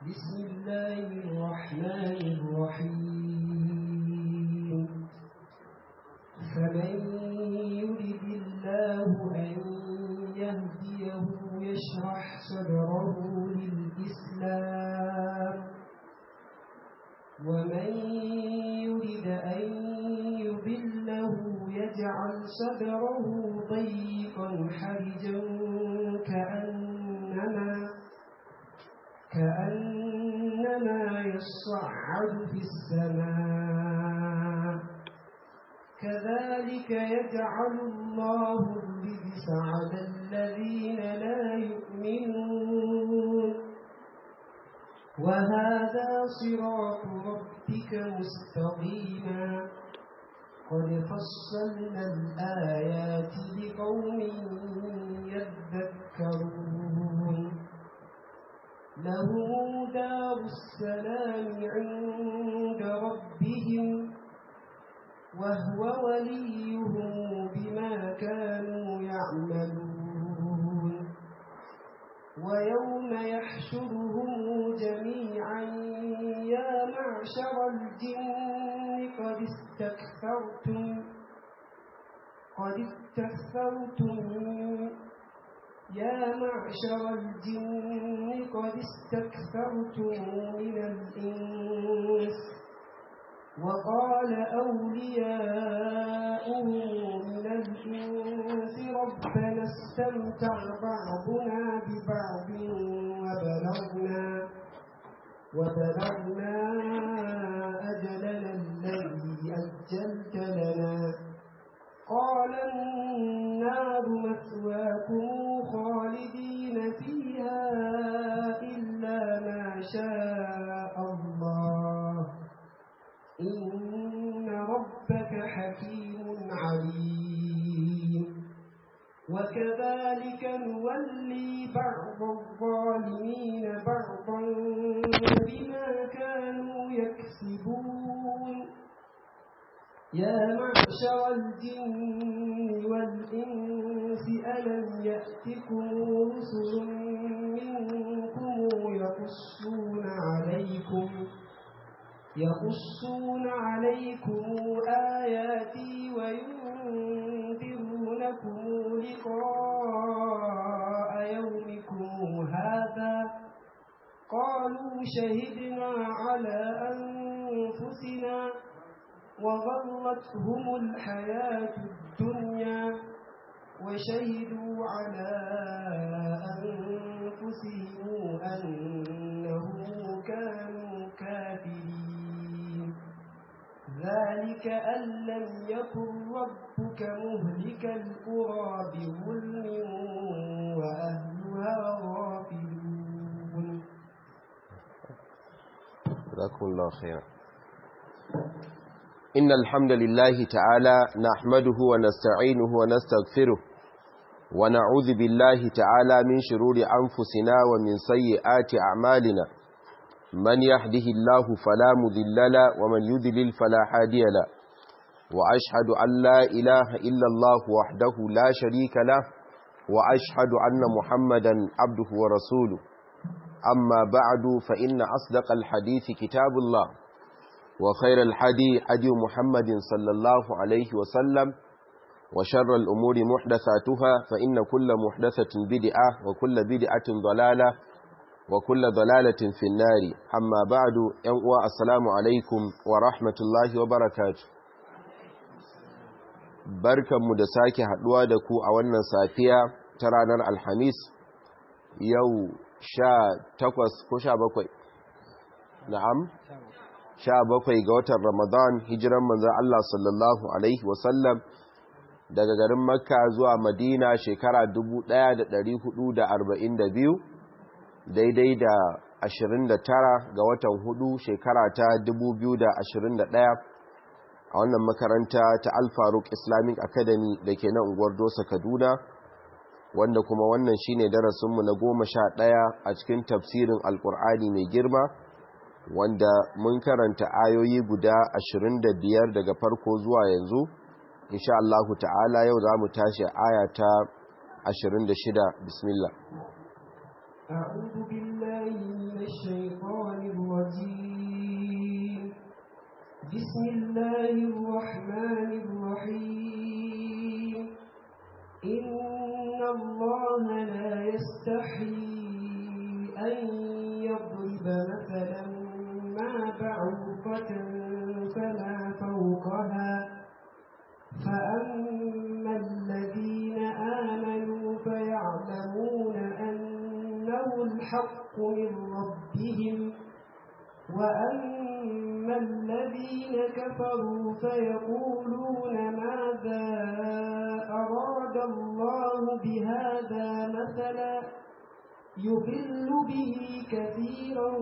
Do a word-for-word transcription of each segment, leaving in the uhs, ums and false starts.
بسم الله الرحمن الرحيم فمن يرد الله أن يهديه يشرح صدره للإسلام ومن يرد أن يضله يجعل صدره ضيقا حرجا كأنما كأنما يصعد في السماء كذلك يجعل الله الرجس على الذين لا يؤمنون وهذا صراط ربك مستقيما قد فصلنا الآيات لقوم يذكرون لهم دار السلام عند ربهم وهو وليهم بما كانوا يعملون ويوم يحشرهم جميعا يا معشر الجن قد استكثرتم قد استكثرتم يا معشر الجن قد استكثرتم من الإنس وقال أولياؤهم من الإنس ربنا استمتع بعضنا ببعض وبلغنا وبلغنا أجلنا الذي أجلت لنا قال النار مثواكم خالدين فيها إلا ما شاء الله إن ربك حكيم عليم وكذلك نولي بعض الظالمين بعضا بما كانوا يكسبون يا معشر الجن والإنس ألم يأتكم رسل منكم يقصون عليكم يقصون عليكم آياتي وينذرونكم لقاء يومكم هذا قالوا شهدنا على أنفسنا وغرتهم الحياة الدنيا وشهدوا على أنفسهم أنهم كانوا كافرين ذلك أن لم يكن ربك مهلك القرى بظلم وأهلها غافلون. جزاكم الله خيرا. إن الحمد لله تعالى نحمده ونستعينه ونستغفره ونعوذ بالله تعالى من شرور أنفسنا ومن سيئات أعمالنا من يهده الله فلا مضل له ومن يضلل فلا هادي له وأشهد أن لا إله إلا الله وحده لا شريك له وأشهد أن محمدا عبده ورسوله أما بعد فإن أصدق الحديث كتاب الله وخير الحدي حدي محمد صلى الله عليه وسلم وشر الأمور محدثاتها فإن كل محدثة بدعة وكل بدعة ضلالة وكل ضلالة في النار أما بعد ينقوى السلام عليكم ورحمة الله وبركاته بركة مدساكي حدوى دكو أولنا سافية ترانا الحميس يو شا تقوس كشا بكوي نعم sha bakwai ga watan Ramadan hijiran manzon Allah sallallahu alaihi wasallam daga garin Makka zuwa Madina shekara dubu ɗaya da ɗari hudu da arba'in da biyu daidai da ashirin da tara ga watan hudu shekara ta dubu biyu da ashirin da ɗaya a wannan makaranta ta Al Faruq Islamic Academy da ke nan unguwar Dosa Kaduna wanda kuma wannan shine darasinmu na goma sha ɗaya a cikin tafsirin Alƙur'ani mai girma wanda mun karanta ayoyi guda ashirin da biyar daga farko zuwa yanzu insha Allah ta'ala yau za mu tashi aya ta ashirin da shida bismillah أعوذ بالله من الشيطان الرجيم بسم الله الرحمن الرحيم إن الله لا يستحيي أن يضرب مثلا ما بعوضة فما فوقها فأما الذين آمنوا فيعلمون أنه الحق من ربهم وأما الذين كفروا فيقولون ماذا أراد الله بهذا مثلا يضل به كثيرا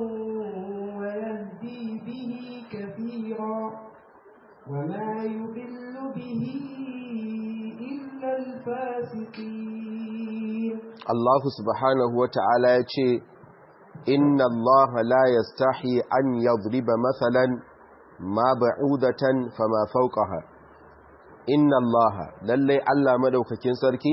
ويهدي به كثيرا وما يضل به إلا الفاسقين. الله سبحانه وتعالى يقول إن الله لا يستحي أن يضرب مثلا ما بعوضة فما فوقها إن الله للي ألا مدوككين سركي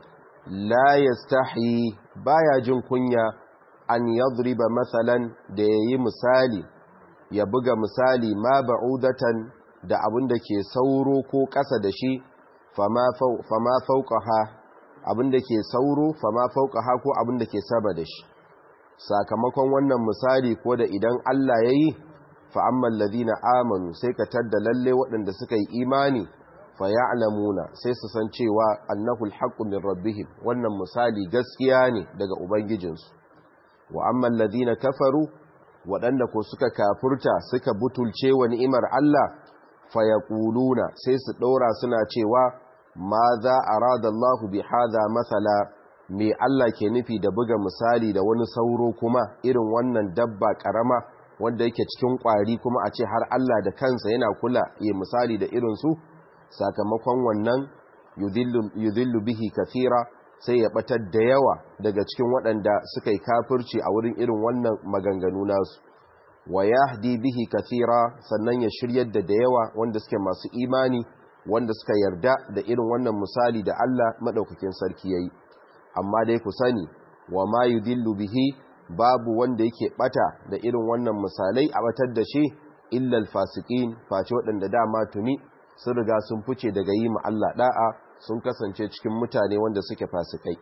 لا يستحي بايا جن كنيا أن يضرب مثلا دي مثالي يبقى مثالي ما بعوضة da abin da ke sauro ko ƙasa da shi fama fauqaha abin da ke sauro fama fauqaha ko abin da ke sama da shi sakamakon wannan misali ko da idan Allah yayi fa ammal ladina amanu sai ka tadda lalle waɗanda suka yi imani fa ya'lamuna sai su san cewa annahu alhaqqu min rabbihim wannan misali gaskiya ne daga ubangijinsu wa ammal ladina kafaru waɗanda ko suka kafurta suka butulce wa ni'imar Allah fayaquluna sai su ɗora suna cewa ma za arada Allah bi hadha masala me Allah ke nufi da buga misali da wani sauro kuma irin wannan dabba karama wanda yake cikin kwari kuma a ce har Allah da kansa yana kula ya misali da irin su sakamakon wannan yudhillu yudhillu bihi kathira sai ya batar da yawa daga cikin waɗanda suka yi kafirci a wurin irin wannan maganganu nasu wa yahdi bihi kathira sannan ya shiryar da da yawa wanda suke masu imani wanda suka yarda da irin wannan misali da Allah madaukakin sarki yayi amma dai ku sani wa ma yudillu bihi babu wanda yake bata da irin wannan misalai a batar da shi illa alfasiqin face wadanda dama tuni sun riga sun fice daga yi ma Allah da'a sun kasance cikin mutane wanda suke fasikai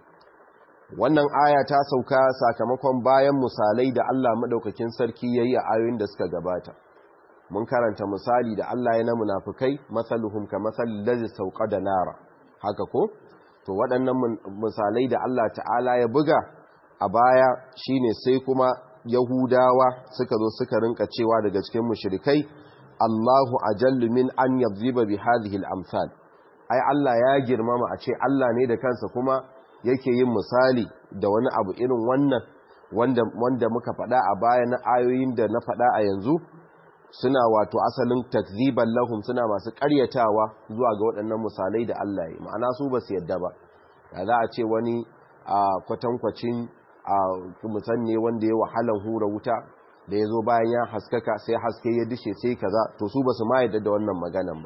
wannan aya ta sauka sakamakon bayan misalai da Allah madaukakin sarki yayi a ayoyin da suka gabata mun karanta misali da Allah ya na munafikai masaluhum ka masalil ladzi sauqada nara haka ko to waɗannan misalai da Allah ta'ala ya buga a baya shine sai kuma yahudawa suka zo suka rinka cewa daga cikin mushrikai Allahu ajallu min an yadhiba bi hadhihi al-amsal ai Allah ya girmama a ce Allah ne da kansa kuma yake yin misali da wani abu irin wannan wanda wanda muka faɗa a baya na ayoyin da na faɗa a yanzu suna wato asalin takziban lahum suna masu ƙaryatawa zuwa ga waɗannan misalai da Allah ya ma'ana su ba su yadda ba da za a ce wani a kwatankwacin a musanne wanda ya wahalan hura wuta da ya zo bayan ya haskaka sai haske ya dishe sai kaza to su ba su ma yadda da wannan maganan ba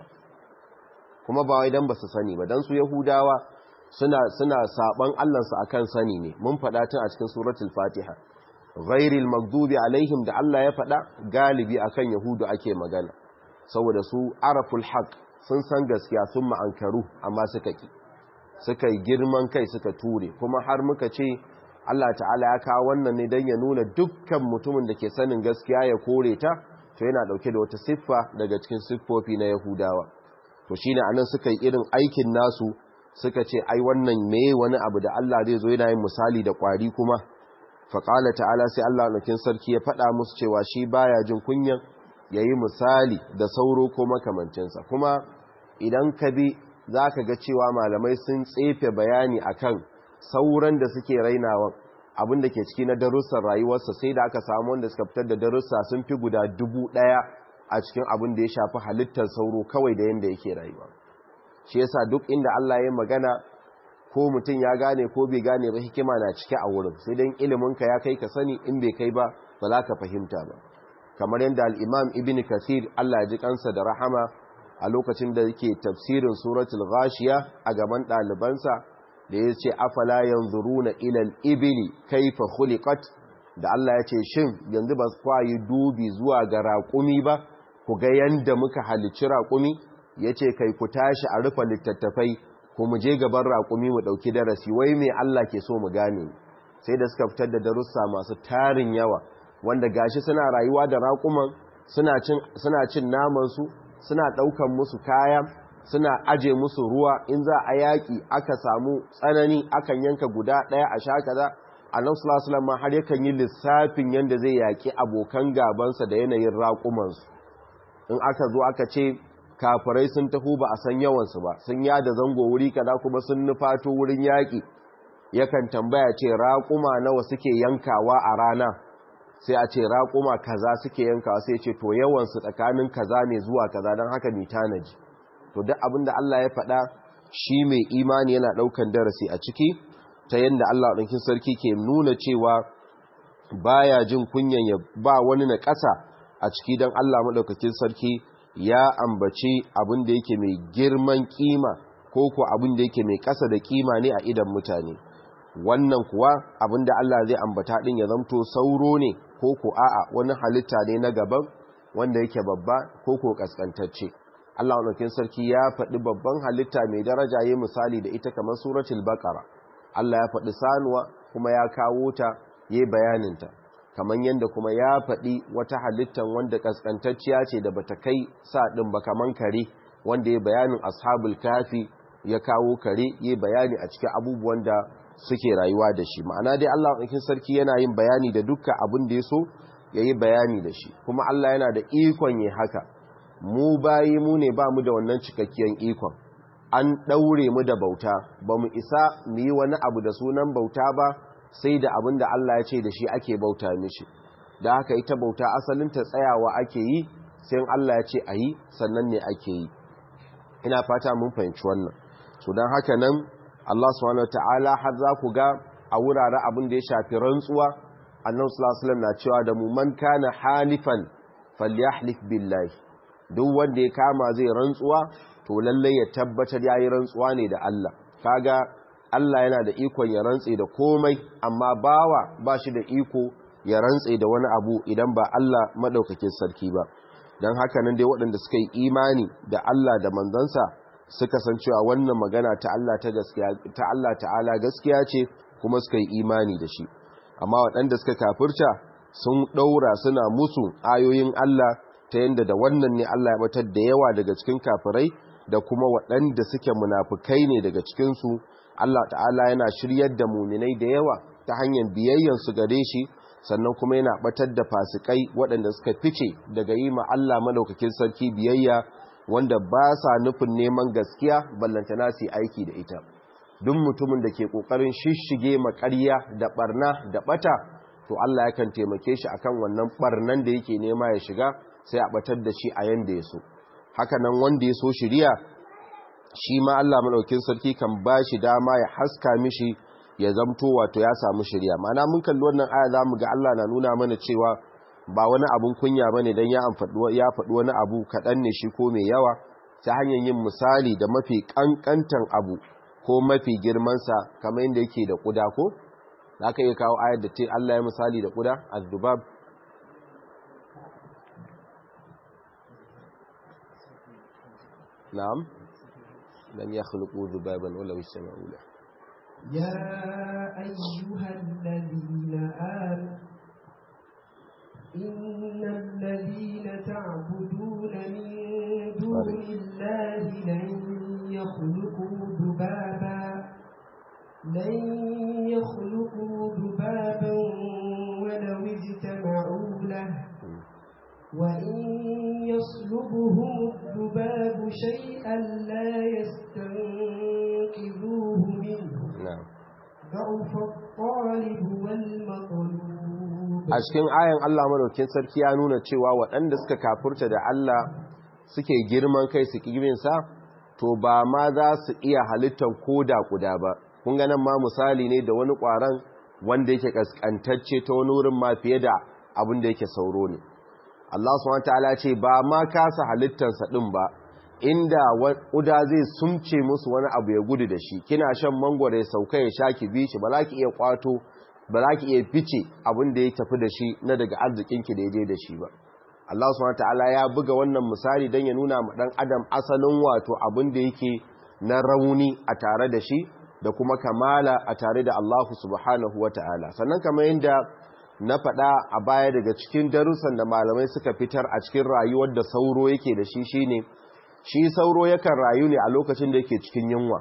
kuma ba wai dan ba su sani ba dan su yahudawa suna suna saban Allahnsu akan sani ne mun faɗa tun a cikin suratul fatiha ghairil maghdubi alaihim da Allah ya faɗa galibi akan yahudu ake magana saboda su araful haq sun san gaskiya sun ma'ankaru amma suka ki suka yi girman kai suka ture kuma har muka ce Allah ta'ala ya kawo wannan ne don ya nuna dukkan mutumin da ke sanin gaskiya ya kore ta to yana dauke da wata siffa daga cikin siffofi na yahudawa to shine anan suka yi irin aikin nasu suka ce ai wannan meye wani abu da Allah zai zo yana yin misali da kwari kuma faƙala ta'ala sai Allah nakin sarki ya faɗa musu cewa shi baya jin kunyan yayi misali da sauro ko makamancinsa kuma idan ka bi zaka ga cewa malamai sun tsefe bayani akan sauran da suke rainawa abin da ke ciki na darussan rayuwarsa sai da aka samu wanda suka fitar da darussa sun fi guda dubu ɗaya a cikin abin da ya shafi halittar sauro kawai da yanda yake rayuwa shi yasa duk inda Allah ya magana ko mutum ya gane ko bai gane ba hikima na cike a wurin sai dan iliminka ya kai ka sani in bai kai ba ba za ka fahimta ba kamar yadda al-Imam Ibn Kathir Allah ya ji kansa da rahama a lokacin da yake tafsirin suratul Ghashiya a gaban ɗalibansa da ya ce afala yanzuruna ila al-ibli kayfa khuliqat, da Allah ya ce shin yanzu ba su kwayi dubi zuwa ga raƙumi ba ku ga yanda muka halicci raƙumi, yace kai ku tashi a rufe littattafai ko mu je gaban raƙumi mu ɗauki darasi, wai me Allah ke so mu gane. Sai da suka fitar da darussa masu tarin yawa wanda gashi suna rayuwa da raƙuman, suna cin suna cin naman su, suna ɗaukan musu kaya, suna aje musu ruwa, in za a yaƙi aka samu tsanani akan yanka guda ɗaya a sha kaza. Annabi sallallahu alaihi wasallam har yakan yi lissafin yanda zai yaƙi abokan gabansa da yanayin raƙumansu. In aka zo aka ce kafirai sun taho ba a san yawansu ba, sun yada zango wuri kaza kuma sun nufato wurin yaƙi, yakan tambaya ce raƙuma nawa suke yankawa a rana, sai a ce raƙuma kaza suke yankawa, sai ce to yawansu tsakanin kaza ne zuwa kaza, don haka ni tanaji. To duk abinda Allah ya faɗa shi mai imani yana ɗaukan darasi a ciki, ta yadda Allah ɗaukin sarki ke nuna cewa baya jin kunyan ya ba wani na ƙasa a ciki, don Allah maɗaukakin sarki ya ambaci abin da yake mai girman kima ko ko abin da yake mai ƙasa da kima ne a idan mutane. Wannan kuwa abin da Allah zai ambata ɗin ya zamto sauro ne ko ko a'a wani halitta ne na gaban wanda yake babba ko ko ƙasƙantacce. Allah maɗaukakin sarki ya faɗi babban halitta mai daraja, yi misali da ita kamar suratul baqara. Allah ya faɗi sanuwa kuma ya kawo ta yi bayaninta, kamar yadda kuma ya faɗi wata halittan wanda ƙasƙantacciya ce da bata kai sa ɗin ba, kamar kare wanda ya bayanin ashabul kafi, ya kawo kare yi bayani a cikin abubuwan da suke rayuwa da shi. Ma'ana dai Allah ɗaukin sarki yana yin bayani da dukkan abin da ya so ya yi bayani da shi, kuma Allah yana da ikon yi haka. Mu bayi mu ne ba mu da wannan cikakkiyar ikon, an ɗaure mu da bauta, ba mu isa mu yi wani abu da sunan bauta ba sai da abin da Allah ya ce da shi ake bauta mishi. Da haka ita bauta asalinta tsayawa ake yi, sai Allah ya ce a yi sannan ne ake yi. Ina fata mun fahimci wannan. So don haka nan Allah subhanahu wataala har za ku ga a wuraren abin da ya shafi rantsuwa, Annabi sallallahu alaihi wasallam na cewa da mu man kana halifan falyahlif billahi, duk wanda ya kama zai rantsuwa to lallai ya tabbatar ya yi rantsuwa ne da Allah. Kaga Allah yana da ikon ya rantse da komai, amma bawa ba shi da iko ya rantse da wani abu idan ba Allah maɗaukakin sarki ba. Don haka nan dai waɗanda suka yi imani da Allah da manzansa suka san cewa wannan magana ta Allah ta gaskiya ta Allah ta'ala gaskiya ce, kuma suka yi imani da shi. Amma waɗanda suka kafirta sun ɗaura suna musu ayoyin Allah, ta yadda da wannan ne Allah ya batar da yawa daga cikin kafirai da kuma waɗanda suke munafukai ne daga cikinsu. Allah ta'ala yana shiryar da muminai da yawa ta hanyar biyayyansu gare shi, sannan kuma yana batar da fasikai waɗanda suka fice daga yi ma Allah madaukakin sarki biyayya, wanda ba sa nufin neman gaskiya ballantana su aiki da ita. Duk mutumin da ke ƙoƙarin shishige maƙarya da ɓarna da ɓata, to Allah yakan taimake shi akan wannan ɓarnan da yake nema ya shiga, sai a batar da shi a yanda ya so. Haka nan wanda ya so shiriya, shi ma Allah madaukakin sarki kan ba shi dama ya haska mishi ya zamto wato ya samu shiriya. Ma'ana mun kalli wannan aya zamu ga Allah na nuna mana cewa ba wani abun kunya bane dan ya amfadi ya faɗi wani abu kaɗan ne shi ko mai yawa, ta hanyar yin misali da mafi kankantan abu ko mafi girman sa, kamar yadda yake da kuda. Ko zaka iya kawo ayar da ce Allah ya misali da kuda, az-zubab. نعم لم يخلقوا ذبابا ولو اجتمعوا له. يا أيها الذين آمنوا إن الذين تعبدون من دون الله لن يخلقوا ذبابا لن يخلقوا ذبابا ولو اجتمعوا له وإن يصلبهم الذباب شيئا لا يستنقذوه منه ضعف الطالب والمطلوب. a cikin ayan Allah madaukakin sarki ya nuna cewa waɗanda suka kafurta da Allah suke girman kai su kibinsa, to ba ma za su iya halittar koda kuda ba. Kun ga nan ma misali ne da wani ƙwaron wanda yake kaskantacce ta wani wurin ma fiye da abin da yake sauro ne. Allah subhanahu wataala ce ba ma kasa halittarsa din ba, inda ƙuda zai sumce musu wani abu ya gudu da shi, kina shan mangwaro ya sauka ya sha ki bi shi, ba za ki iya kwato ba za ki iya fice abin da ya tafi da shi na daga arzikinki da ya je da shi ba. Allah subhanahu wataala ya buga wannan misali don ya nuna ma dan adam asalin wato abin da yake na rauni a tare da shi da kuma kamala a tare da Allah subhanahu wataala. Sannan kamar yadda na faɗa a baya daga cikin darussan da malamai suka fitar a cikin rayuwar da sauro yake da shi shine shi sauro yakan rayu ne a lokacin da yake cikin yunwa,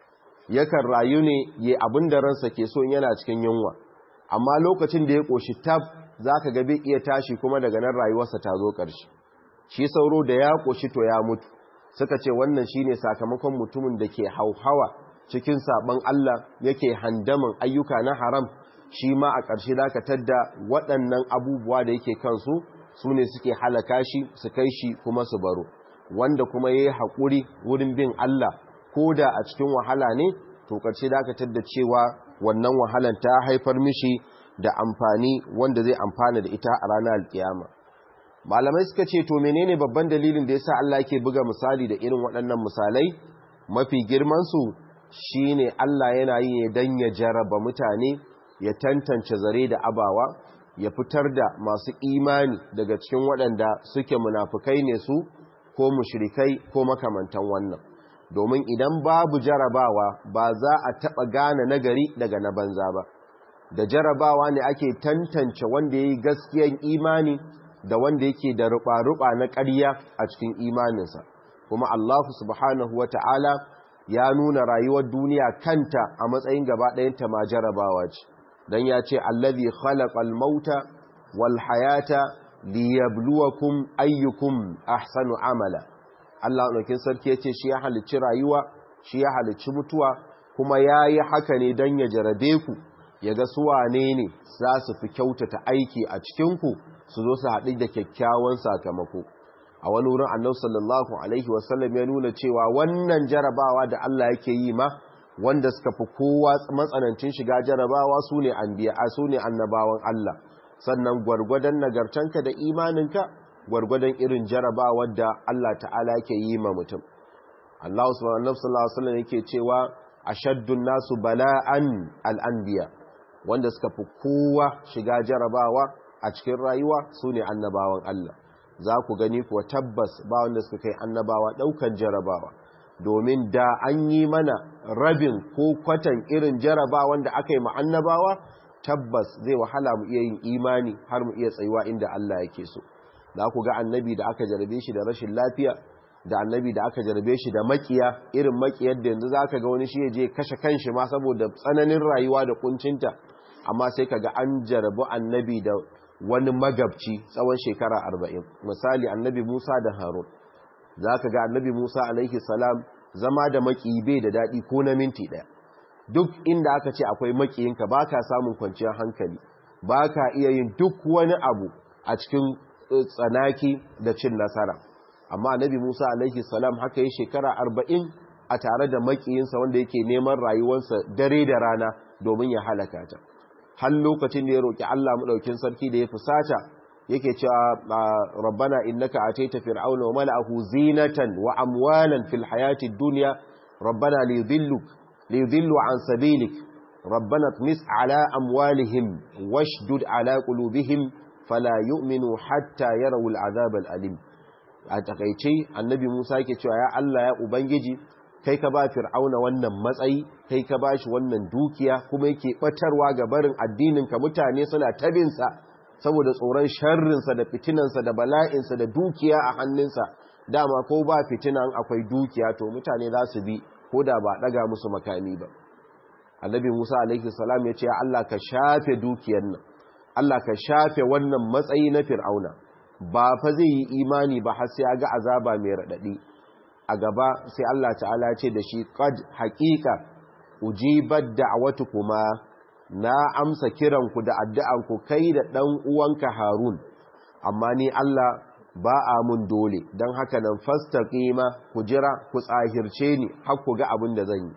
yakan rayu ne ya abin da ransa ke so yana cikin yunwa, amma lokacin da ya ƙoshi tab za ka gabe iya tashi kuma daga nan rayuwarsa ta zo ƙarshe. Shi sauro da ya ƙoshi to ya mutu, suka ce wannan shi ne sakamakon mutumin da ke hauhawa cikin saɓon Allah yake handamin ayyuka na haram, shi ma a ƙarshe dakatar da waɗannan abubuwa da yake kansu su ne suke halaka shi su kai shi kuma su baro. Wanda kuma ya yi haƙuri wurin bin Allah ko da a cikin wahala ne, to ƙarshe dakatar da cewa wannan wahalan ta haifar mishi da amfani wanda zai amfana da ita a ranar alkiyama. Malamai suka ce to menene babban dalilin da yasa Allah yake buga misali da irin waɗannan misalai? Mafi girman su shine Allah yana yi ne dan ya jaraba mutane, ya tantance zare da abawa, ya fitar da masu imani daga cikin waɗanda suke munafukai ne su ko mushrikai ko makamantan wannan. Domin idan babu jarabawa ba za a taɓa gane nagari daga na banza ba. Da jarabawa ne ake tantance wanda ya yi gaskiyan imani da wanda yake da ruɓa-ruɓa na ƙarya a cikin imaninsa. Kuma Allah subhanahu wa ta'ala ya nuna rayuwar duniya kanta a matsayin gaba ɗayanta ma jarabawa ce. Don ya ce, Allazi khalaqal mauta wal hayata liyabluwakum ayyukum ahsanu amala. Allah ɗaukin sarki ya ce shi ya halicci rayuwa, shi ya halicci mutuwa, kuma ya yi haka ne don ya jarabe ku, ya ga su wane ne za su fi kyautata aiki a cikinku su zo su haɗu da kyakkyawan sakamako. A wani wurin annabi sallallahu alaihi wasallam ya nuna cewa wannan jarabawa da Allah yake yi ma wanda suka fi kowa matsanancin shiga jarabawa su ne anbiya, su ne annabawan Allah. Sannan gwargwadon nagartanka da imaninka gwargwadon irin jarabawar da Allah ta'ala yake yi ma mutum. Allah subhanahu wa ta'ala yake cewa ashaddun nasu bala'an al'anbiya, wanda suka fi kowa shiga jarabawa a cikin rayuwa su ne annabawan Allah. Za ku gani kuwa tabbas ba wanda suka kai annabawa ɗaukan jarabawa, domin da an yi mana rabin ko kwatan irin jarabawan da aka yi ma annabawa, tabbas zai wahala mu iya yin imani har mu iya tsayuwa inda Allah yake so. Za ku ga annabi da aka jarabe shi da rashin lafiya, da annabi da aka jarabe shi da makiya, irin makiyar da yanzu za ka ga wani shi ya je kashe kanshi ma saboda tsananin rayuwa da kuncinta, amma sai ka ga an jarabu annabi da wani magabci tsawon shekara arba'in. Misali annabi Musa da Harun, za ka ga annabi Musa alaihi salam zama da makiyi bai da daɗi ko na minti ɗaya. Duk inda aka ce akwai makiyinka ba ka samun kwanciyar hankali, ba ka iya yin duk wani abu a cikin tsanaki da cin nasara. Amma annabi Musa alaihi salam haka yi shekara arba'in a tare da makiyinsa wanda yake neman rayuwarsa dare da rana domin ya halaka ta. Har lokacin da ya roƙi Allah maɗaukin sarki da ya fusata yake cewa rabbana innaka ataita fir'auna wa mala'ahu zinatan wa amwalan fil hayati dunya rabbana liyudillu liyudillu an sabilik rabbana tmis ala amwalihim washdud ala qulubihim fala yu'minu hatta yarawul azab al-alim. A takeice annabi Musa yake cewa ya Allah ya ubangiji kai ka ba fir'auna wannan matsayi, kai ka ba shi wannan dukiya, kuma yake batarwa ga barin addininka, mutane suna tabinsa saboda tsoron sharrinsa da fitinansa da bala'insa da dukiya a hannunsa. Dama ko ba fitinan akwai dukiya to mutane za su bi ko da ba daga musu makami ba. Annabi Musa alaihi salam ya ce ya Allah ka shafe dukiyar nan, Allah ka shafe wannan matsayi na fir'auna, ba fa zai yi imani ba har sai ya ga azaba mai raɗaɗi. A gaba sai Allah ta'ala ce da shi qad haqiqa ujibat da'watukuma, na amsa kiranku da addu'anku kai da dan uwanka Harun, amma ni Allah ba a mun dole, dan haka nan fastaqima, ku jira ku tsahirce ni har ku ga abin da zan yi.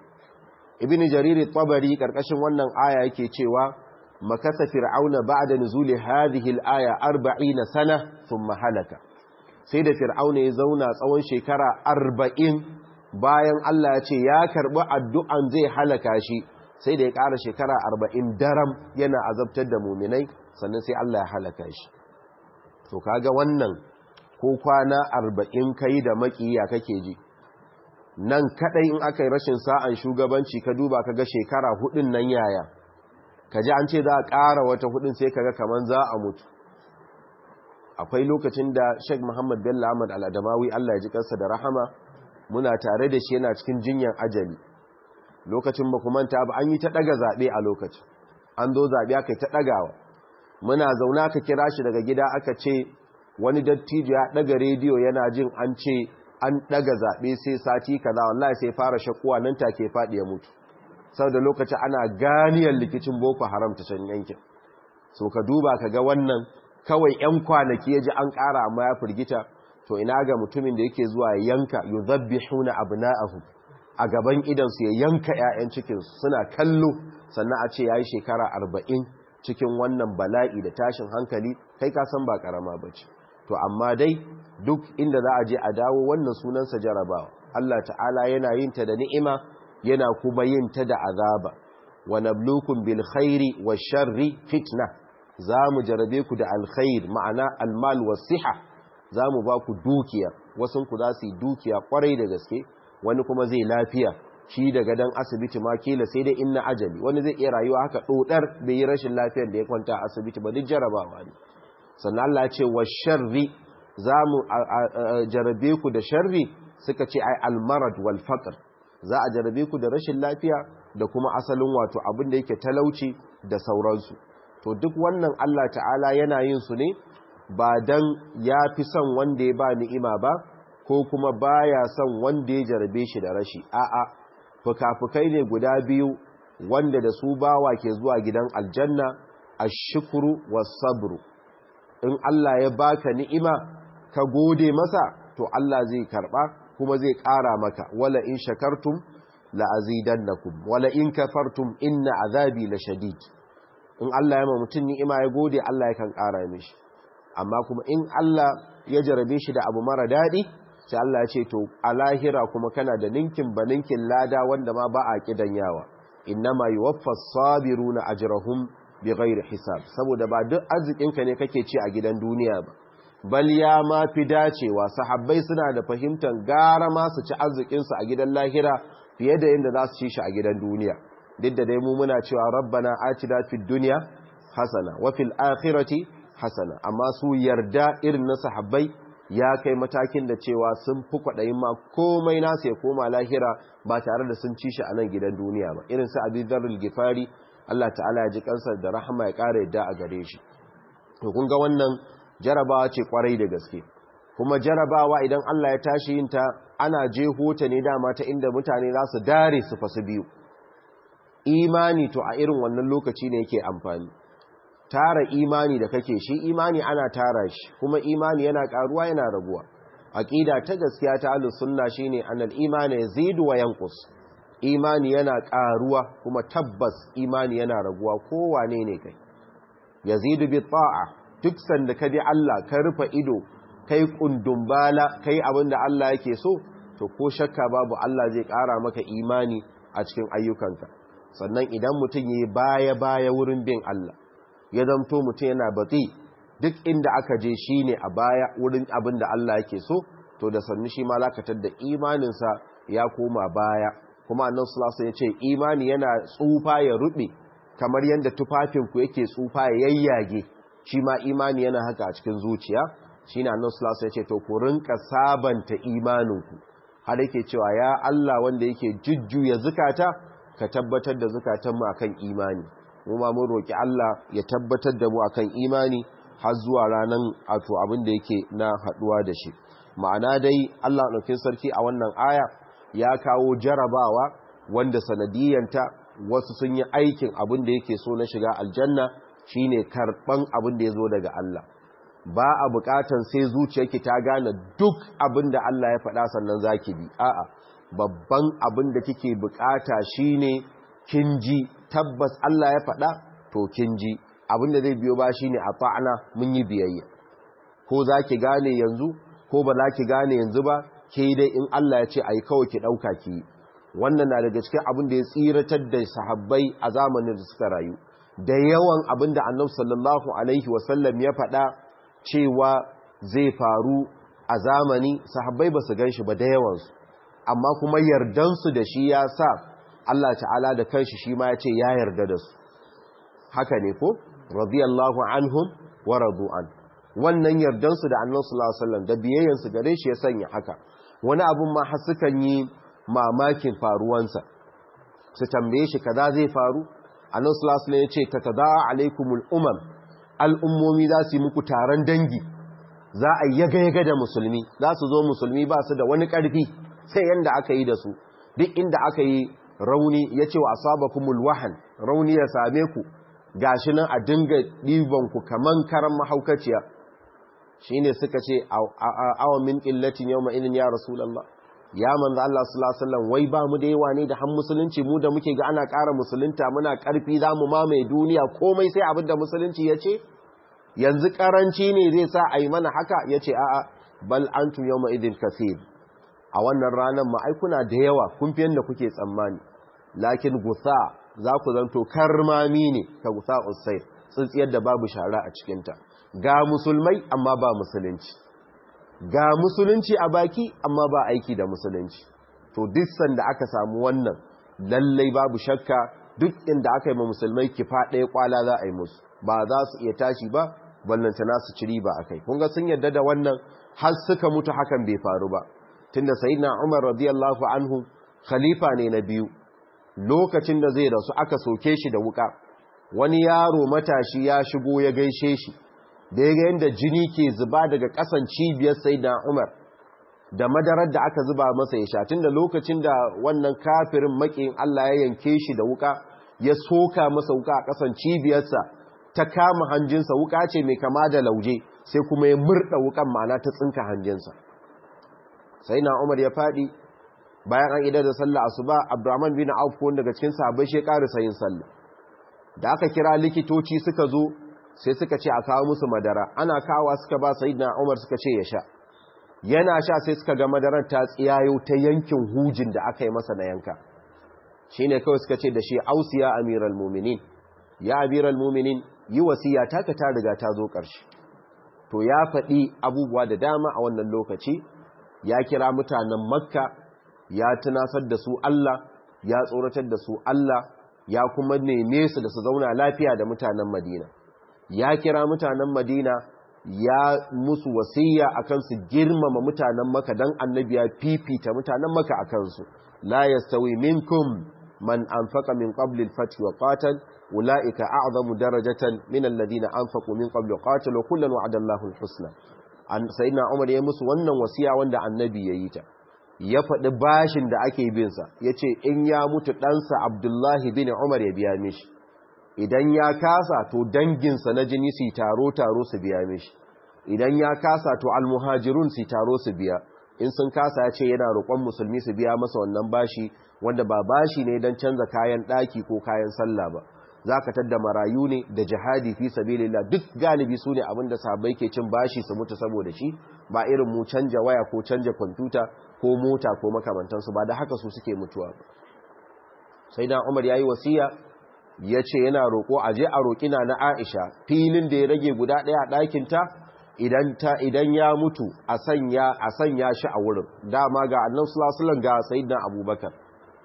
Ibn Jarir at-Tabari karkashin wannan aya yake cewa makasa fir'auna ba'da nuzuli hadhihi al-aya arba'ina sana thumma halaka. sai da fir'auna ya zauna tsawon shekara arba'in bayan Allah ya ce ya karɓi addu'an zai halaka shi, sai da ya ƙara shekara arba'in daram yana azabtar da muminai, sannan sai Allah ya halaka shi. To kaga wannan ko kwana arba'in kai da makiya kake ji, nan kadai in aka yi rashin sa'an shugabanci ka duba kaga shekara hudun nan yaya, ka ji an ce za a ƙara wata hudun sai kaga kaman za a mutu. Akwai lokacin da Sheikh Muhammad Bello Ahmad Al-Adamawi Allah ya ji kansa da rahama, muna tare da shi yana cikin jinyar ajali. Lokacin ba kuma ta ba an yi ta daga zabe a lokacin, an zo zabe aka yi ta dagawa, muna zauna ka kira shi daga gida aka ce wani dattijo ya daga rediyo yana jin an ce an daga zabe sai sati kaza, wallahi sai fara shakuwa nan take fadi ya mutu, saboda lokacin ana ganiyar likicin Boko Haram ta can yankin. So ka duba ka ga wannan kawai yan kwanaki ya ji an ƙara amma ya firgita, to ina ga mutumin da yake zuwa yanka yuzabbihuna abna'ahum a gaban idansu ya yanka 'ya'yan cikinsu suna kallo, sannan a ce ya yi shekara arba'in cikin wannan bala'i da tashin hankali, kai ka san ba karama ba ce. To amma dai duk inda za a je a dawo wannan sunansa jarabawa. Allah ta'ala yana yin ta da ni'ima, yana kuma yin ta da azaba. Wa nablukum bil khairi wash sharri fitna, za mu jarabe ku da alkhair, ma'ana almal wasiha, za mu ba ku dukiya, wasun ku za su yi dukiya kwarai da gaske, wani kuma zai lafiya, shi daga dan asibiti ma kila sai dai inna ajali, wani zai iya rayuwa haka dodar bai yi rashin lafiyar da ya kwanta a asibiti ba, duk jarabawa ne. Sannan Allah ce wa sharri, za mu jarabe ku da sharri, suka ce ai almarad wal faqr, za a jarabe ku da rashin lafiya da kuma asalin wato abin da yake talauci da sauransu. To duk wannan Allah ta'ala yana yin su ne ba dan ya fi son wanda ya ba ni'ima ba, ko kuma baya son wanda ya jarabe shi da rashi. A'a, fukafukai ne guda biyu wanda da su bawa ke zuwa gidan aljanna, ash-shukru was-sabru. In Allah ya baka ni'ima ka gode masa, to Allah zai karba kuma zai ƙara maka. Wala in shakartum la azidannakum wala in kafartum inna azabi lashadid. In Allah ya ma mutum ni'ima ya gode, Allah yakan ƙara mishi. Amma kuma in Allah ya jarabe shi da abu mara daɗi, sai Allah ya ce to a lahira kuma kana da ninkin ba ninkin lada wanda ma ba a kidanyawa. Innama yuwaffas sabiruna ajrahum bighairi hisab. Saboda ba duk arzikinka ne kake ci a gidan duniya ba, bal ya ma fi dacewa. Sahabbai suna da fahimtar gara ma su ci arzikinsu a gidan lahira fiye da yadda za su ci shi a gidan duniya. Duk da dai mu muna cewa rabbana atina fid dunya hasana wa fil akhirati hasana, amma su yarda irin na sahabbai ya kai matakin da cewa sun fi kwaɗayin ma komai nasu ya koma lahira ba tare da sun ci shi a nan gidan duniya ba. Irin su Abi Dharr al-Ghifari, Allah ta'ala ya ji kansa da rahama ya ƙara yadda a gare shi. To kun ga wannan jarabawa ce kwarai da gaske, kuma jarabawa idan Allah ya tashi yin ta ana jeho ta ne dama ta inda mutane za su dare su fasu biyu. Imani to a irin wannan lokaci ne yake amfani. Tara imani da kake shi, imani ana tara shi, kuma imani yana karuwa yana raguwa. Aqida ta gaskiya ta ahlus sunna shine annal imani yazidu wa yanqus. Imani yana karuwa kuma tabbas imani yana raguwa, kowane ne kai. Yazidu bi ta'a, duk sanda ka bi Allah ka rufe ido kai kundumbala kai abinda Allah yake so, to ko shakka babu Allah zai kara maka imani a cikin ayyukanka. Sannan idan mutum yayi baya baya wurin bin Allah, ya zamto mutum yana bati, duk inda aka je shi ne a baya wurin abin da Allah yake so, to da sannu shi ma lakatar da imaninsa ya koma baya. Kuma annan sulasa ya ce imani yana tsufa ya rube kamar yadda tufafinku yake tsufa ya yayyage, shi ma imani yana haka a cikin zuciya. Shi ne annan sulasa ya ce to ku rinka sabanta imaninku, har yake cewa ya Allah wanda yake jujjuya zukata, ka tabbatar da zukatanmu akan imani. Mu ma mun roki Allah ya tabbatar da mu akan imani har zuwa ranan ato abin da yake na haduwa da shi. Ma'ana dai Allah ɗaukin sarki a wannan aya ya kawo jarabawa wanda sanadiyanta wasu sun yi aikin abin da yake so na shiga aljanna, shine karban abin da yazo daga Allah. Ba a bukatan sai zuciyarki ta gane duk abin da Allah ya faɗa sannan zaki bi. A'a, babban abin da kike bukata shine kin ji tabbas Allah ya faɗa, to kin ji abinda zai biyo ba shine a fa'ana mun yi biyayya. Ko zaki gane yanzu ko ba za ki gane yanzu ba ke dai in Allah ya ce ayi kawai ki dauka ki. Wannan na daga cikin abin da ya tsiratar da sahabbai a zamanin da suka rayu. Da yawan abin da Annabi sallallahu alaihi wasallam ya faɗa cewa zai faru a zamani, sahabbai ba su ganshi ba da yawansu, amma kuma yardansu da shi ya sa Allah ta'ala da kanshi shi ma ya ce ya yarda da su. Haka ne ko? Radiyallahu anhum wa radu an. Wannan yardansu da Annabi sallallahu alaihi wasallam da biyayyansu gare shi ya sanya haka. Wani abun ma har sukan yi mamakin faruwansa, su tambaye shi kaza zai faru. Annabi sallallahu alaihi wasallam ya ce tatada'a alaikumul umam, al'ummomi za su yi muku taron dangi, za a yaga-yaga da musulmi, za su zo musulmi ba su da wani ƙarfi sai yanda aka yi da su. Duk inda aka yi rauni, ya ce wa asabakumul wahan, rauni ya same ku, gashi nan a dinga ɗibanku kaman karan mahaukaciya. Shi ne suka ce awon min ƙillatin yau ma'inin ya Rasulallah, ya manzo Allah sallallahu alaihi wasallam, wai ba mu da yawa ne da han musulunci, mu da muke ga ana ƙara musulunta muna ƙarfi za mu mamaye duniya komai sai abin da musulunci ya ce, yanzu ƙaranci ne zai sa a yi mana haka? Ya ce a'a, bal antum yawma idin kathir, a wannan ranar ma'aikuna da yawa kun fi yadda kuke tsammani, lakin gusa za ku zanto karmami ne ka gusa usair, tsintsiyar da babu shara a cikinta. Ga musulmai amma ba musulunci, ga musulunci a baki amma ba aiki da musulunci. To duk sanda aka samu wannan, lallai babu shakka duk inda aka yi ma musulmai kifa ɗaya kwala za a yi musu, ba za su iya tashi ba, ballantana su ci riba akai. Kun ga sun yarda da wannan har suka mutu hakan bai faru ba. Tunda sayyidina Umar radiyallahu anhu khalifa ne na biyu, lokacin da zai rasu aka soke shi da wuka, wani yaro matashi ya shigo ya gaishe shi, da ya ga yadda jini ke zuba daga ƙasan cibiyar sayyidina Umar da madarar da aka zuba masa ya sha. Tunda lokacin da wannan kafirin maƙiyin Allah ya yanke shi da wuka, ya soka masa wuka a ƙasan cibiyarsa, ta kama hanjinsa, wuka ce mai kama da lauje, sai kuma ya murda wukan, ma'ana ta tsinka hanjinsa. Sai na Umar ya faɗi, bayan an idar da sallah asuba, Abdurrahman bin Auf ko daga cikin sahabbai shi ƙarisa yin sallah. Da aka kira likitoci suka zo, sai suka ce a kawo musu madara, ana kawo suka ba sayyidina Umar suka ce ya sha. Yana sha sai suka ga madarar ta tsiyayo ta yankin hujin da aka yi masa na yanka. Shine kawai suka ce da shi ausiya amiral mu'minin, ya amiral mu'minin, yi wasiya taka ta riga ta zo ƙarshe. To ya faɗi abubuwa da dama a wannan lokaci, ya kira mutanen Makka, ya tunasar da su Allah, ya tsoratar da su Allah, ya kuma neme su da su zauna lafiya da mutanen Madina. Ya kira mutanen Madina, ya musu wasiya akan su girmama mutanen Makka, dan annabi ya fifita mutanen Makka akan su. La yastawi minkum man anfaqa min qabli al-fath wa qatal ulaika a'zamu darajatan min alladhina anfaqu min qabli qatal wa kullan wa'ada Allahu al-husna. An sayyidina Umar ya musu wannan wasiya wanda annabi yayi ta. Ya faɗi bashin da ake bin sa, yace in ya mutu ɗansa Abdullahi bin Umar ya biya mishi. Idan ya kasa to danginsa na jini su taro taro su biya mishi. Idan ya kasa to almuhajirun su taro su biya. In sun kasa ya ce yana roƙon musulmi su biya masa wannan bashi, wanda ba bashi ne don canza kayan ɗaki ko kayan sallah ba. Za ka tadda marayu ne da jihadi fi sabilillah, duk galibi su ne abinda sahabbai ke cin bashi su mutu saboda shi, ba irin mu canja waya ko canja kwamfuta ko mota ko makamantansu, ba da haka su suke mutuwa ba. Sai dan Umar yayi wasiya, ya ce yana roƙo a je a roƙina na Aisha filin da ya rage guda ɗaya a ɗakinta, idan ta idan ya mutu a sanya a sanya shi a wurin. Dama ga Annabi sallallahu alaihi wasallam ga Sayyidina Abubakar.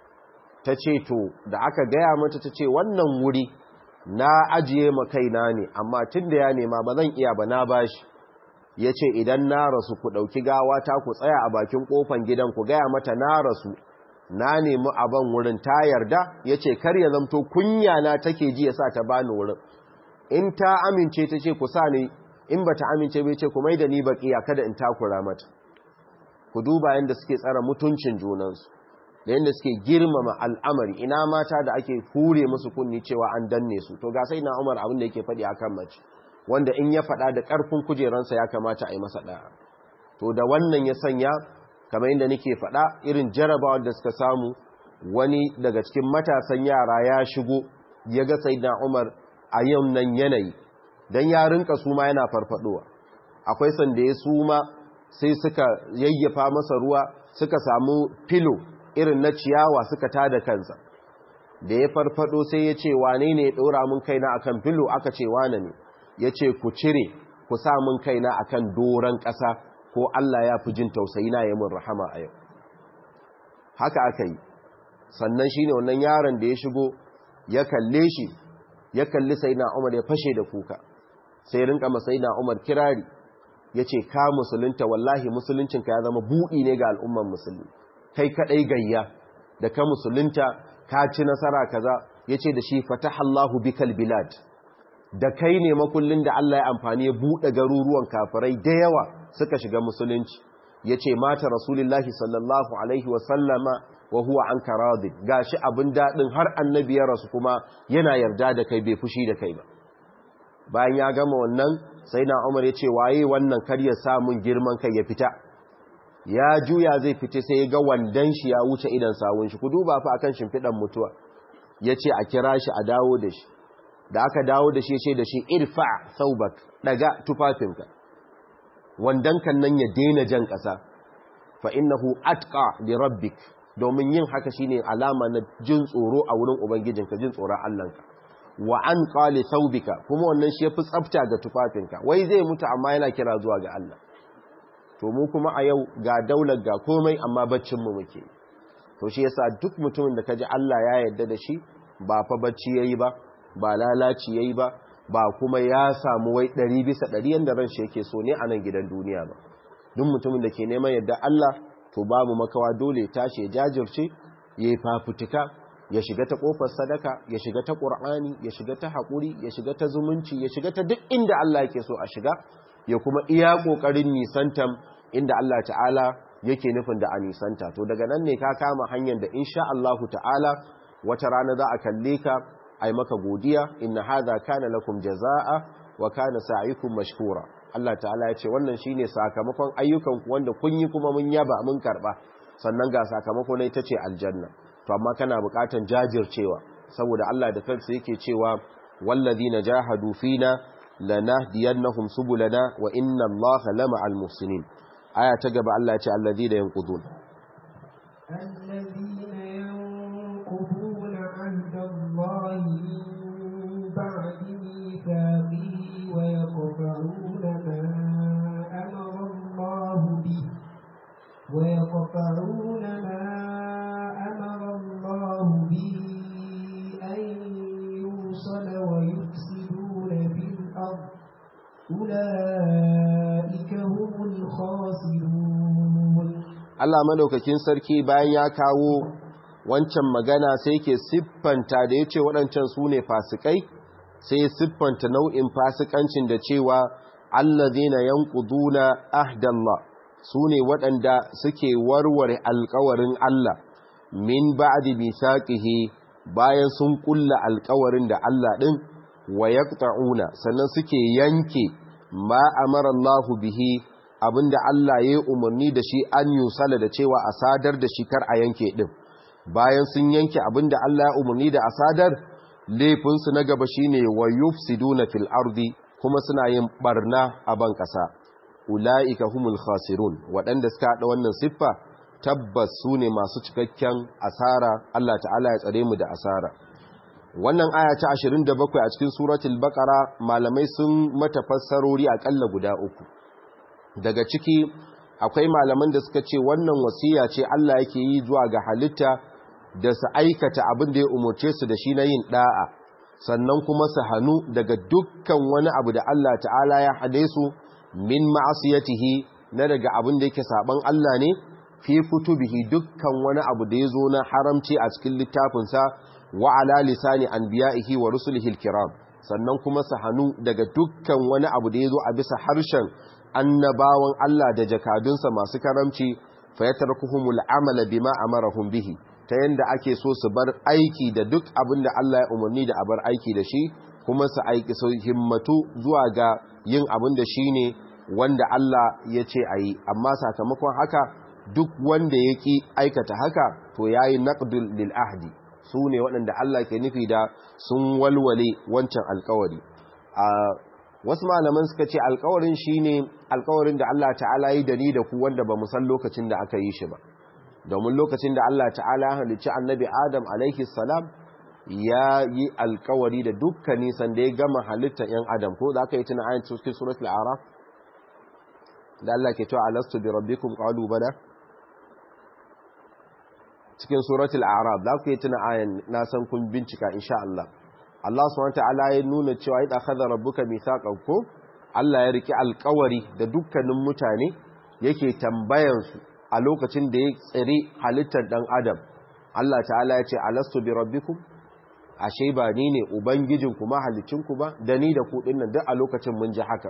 Ta ce to da aka gaya mata, ta ce wannan wuri na ajiye ma kaina ne, amma tun da ya nema ba zan iya ba, na bashi. Ya ce idan na rasu ku ɗauki gawa ta ku tsaya a bakin ƙofan gidan ku gaya mata na rasu, na nemi aban wurin ta yarda. Ya ce kar ya zamto kunya na take ji ya sa ta bani wurin. In ta amince ta ce ku sa ni, in ba ta amince bai ce ku mai da ni baƙiya kada in takura mata. Ku duba yadda suke tsara mutuncin junansu, da yadda suke girmama al'amari. Ina mata da ake hure musu kunni cewa an danne su. To ga sai na Umar abin da yake faɗi akan mace, wanda in ya faɗa da ƙarfin kujeransa ya kamata a yi masa ɗaya. To da wannan ya sanya, kamar yadda nake faɗa, irin jarabawar da suka samu, wani daga cikin matasan yara ya shigo ya ga sayyidina Umar a yau nan yanayi, dan ya rinka suma yana farfadowa. Akwai sanda ya suma sai suka yayyafa masa ruwa suka samu filo irin na ciyawa suka tada kansa. Da ya farfado sai ya ce wane ne ya ɗora mun kaina akan filo, aka ce wane ne, ya ce ku cire ku sa mun kaina akan doron ƙasa ko Allah ya fi jin tausayi na yamin rahama a yau. Haka aka yi. Sannan shi ne wannan yaron da ya shigo ya kalle shi, ya kalli Sayyidina Umar ya fashe da kuka, sai rinka ma Sayyidina Umar kirari, ya ce ka musulunta, wallahi musuluncinka ya zama buɗi ne ga al'umman musulmi, kai kaɗai gayya da ka musulunta ka ci nasara kaza. Ya ce da shi fatahallahu bikal bilad, da kai ne makullin da Allah ya amfani ya buɗe garuruwan kafirai da yawa suka shiga musulunci. Ya ce mata rasulullahi sallallahu alaihi wasallama wa huwa an karadid, gashi abin daɗin har annabi ya rasu kuma yana yarda da kai, bai fushi da kai ba. Bayan ya gama wannan sai na Umar ya ce waye wannan kar ya samun girman kai ya fita. Ya juya zai fita sai ya ga wandan shi ya wuce idan sawun shi, ku duba fa akan shimfidan mutuwa. Ya ce a kira shi a dawo da shi, da aka dawo da shi ya ce da shi irfa saubak, daga tufafinka, wandan kan nan ya daina jan ƙasa, fa innahu atqa li rabbik, domin yin haka shine alama na jin tsoro a wurin ubangijinka, jin tsoron Allahnka. Wa an qali saubika, kuma wannan shi yafi tsafta ga tufafinka. Wai zai mutu amma yana kira zuwa ga Allah. To mu kuma a yau ga daular ga komai amma baccin mu muke. To shi yasa duk mutumin da kaji Allah ya yarda da shi ba fa bacci yayi ba, ba lalaci yayi ba, ba kuma ya samu wai ɗari bisa ɗari yanda ran shi yake so ne a nan gidan duniya ba. Duk mutumin da ke neman yarda Allah to babu makawa dole ya tashi ya jajirce, yayi fafutuka, ya shiga ta kofar sadaka, ya shiga ta Qur'ani, ya shiga ta hakuri, ya shiga ta zumunci, ya shiga ta duk inda Allah yake so a shiga, ya kuma iya kokarin nisantan inda Allah ta'ala yake nufin da a nisanta. To daga nan ne ka kama hanyar da insha Allah ta'ala wata rana za a kalle ka ai maka godiya, inna hadha kana lakum jazaa wa kana sa'ikum mashkura. Allah ta'ala ya ce wannan shine sakamakon ayyukan ku wanda kun yi kuma mun yaba mun karba, sannan ga sakamako ne tace aljanna. To amma kana bukatan jajircewa, saboda Allah da kansa yake cewa wallazina jahadu fina lanahdiyannahum subulana wa inna Allaha lama'al muhsinin. Aya ta gaba Allah ya ce allazina yanqudun allazina yanquduna 'ahdallahi min ba'di mithaqihi wa yaqta'una ma amara Allahu bihi wa yaqta'una ma amara Allahu bihi an yusala wa yufsiduna fil ardh ulaika humul khasirun. Allah madaukakin sarki bayan ya kawo wancan magana sai ke siffanta da yace waɗancan su ne fasikai, sai siffanta nau'in fasikancin da cewa allazina yanquduna ahdallah, su ne waɗanda suke warware alƙawarin Allah min ba'di mithaqihi, bayan sun kulla alƙawarin da Allah din, wa yaqta'una, sannan suke yanke ma amara Allahu bihi, abinda Allah ya umarni da shi an yusala da cewa a sadar da shi kar a yanke din. Bayan sun yanke abinda Allah ya umarni da a sadar, laifin su na gaba shine wa yufsiduna fil ardi, kuma suna yin barna a ban kasa. Ulaika humul khasirun, waɗanda suka hada wannan siffa tabbas su ne masu cikakken asara. Allah ta'ala ya tsare mu da asara. Wannan aya ta ashirin da bakwai a cikin suratul baqara malamai sun mata fassarori akalla guda uku. Daga ciki akwai malaman da suka ce wannan wasiya ce Allah yake yi zuwa ga halitta da su aikata abin da ya umurce su da shi na yin da'a, sannan kuma su hanu daga dukkan wani abu da Allah ta'ala ya hade su min ma'asiyatihi, na daga abin da yake saban Allah ne, fi kutubihi, dukkan wani abu da ya zo na haramci a cikin littafinsa, wa ala lisani anbiya'ihi wa rusulihi alkiram, sannan kuma su hanu daga dukkan wani abu da yazo a bisa harshen annabawan Allah da jakadunsa masu karamci, fa yatarkuhumul amala bima amarahum bihi, ta yanda ake so su bar aiki da duk abin da Allah ya umarni da a bar aiki da shi, kuma su aiki su himmatu zuwa ga yin abin da shine wanda Allah ya ce ayi. Amma sakamakon haka duk wanda yaki aikata haka to yayi naqdul lil ahdi, su ne waɗanda Allah ke nufi da sun walwale wancan alkawari. wasu malaman suka ce alƙawarin shine alƙawarin da Allah ta'ala yi da ni da ku wanda ba mu san lokacin da aka yi shi ba domin lokacin da Allah ta'ala ya halicci annabi Adam alaihi salam ya yi alƙawari da dukkanin sanda ya gama halittar yan Adam ko da aka yi tuna ayin cikin suratul a'raf da Allah ke cewa alastu bi rabbikum qalu bala cikin suratul a'raf da aka yi tuna ayin na san kun bincika insha Allah Allah subhanahu wataala ya nuna cewa idan akhadha rabbuka mithaqakum Allah ya riki alƙawari da dukkanin mutane yake tambayan su a lokacin da ya tsire halittar dan Adam Allah ta'ala ya ce alastu bi rabbikum ashe ba ni ne ubangijinku mahalicinku ba da ni da ku dinnan duk a lokacin mun ji haka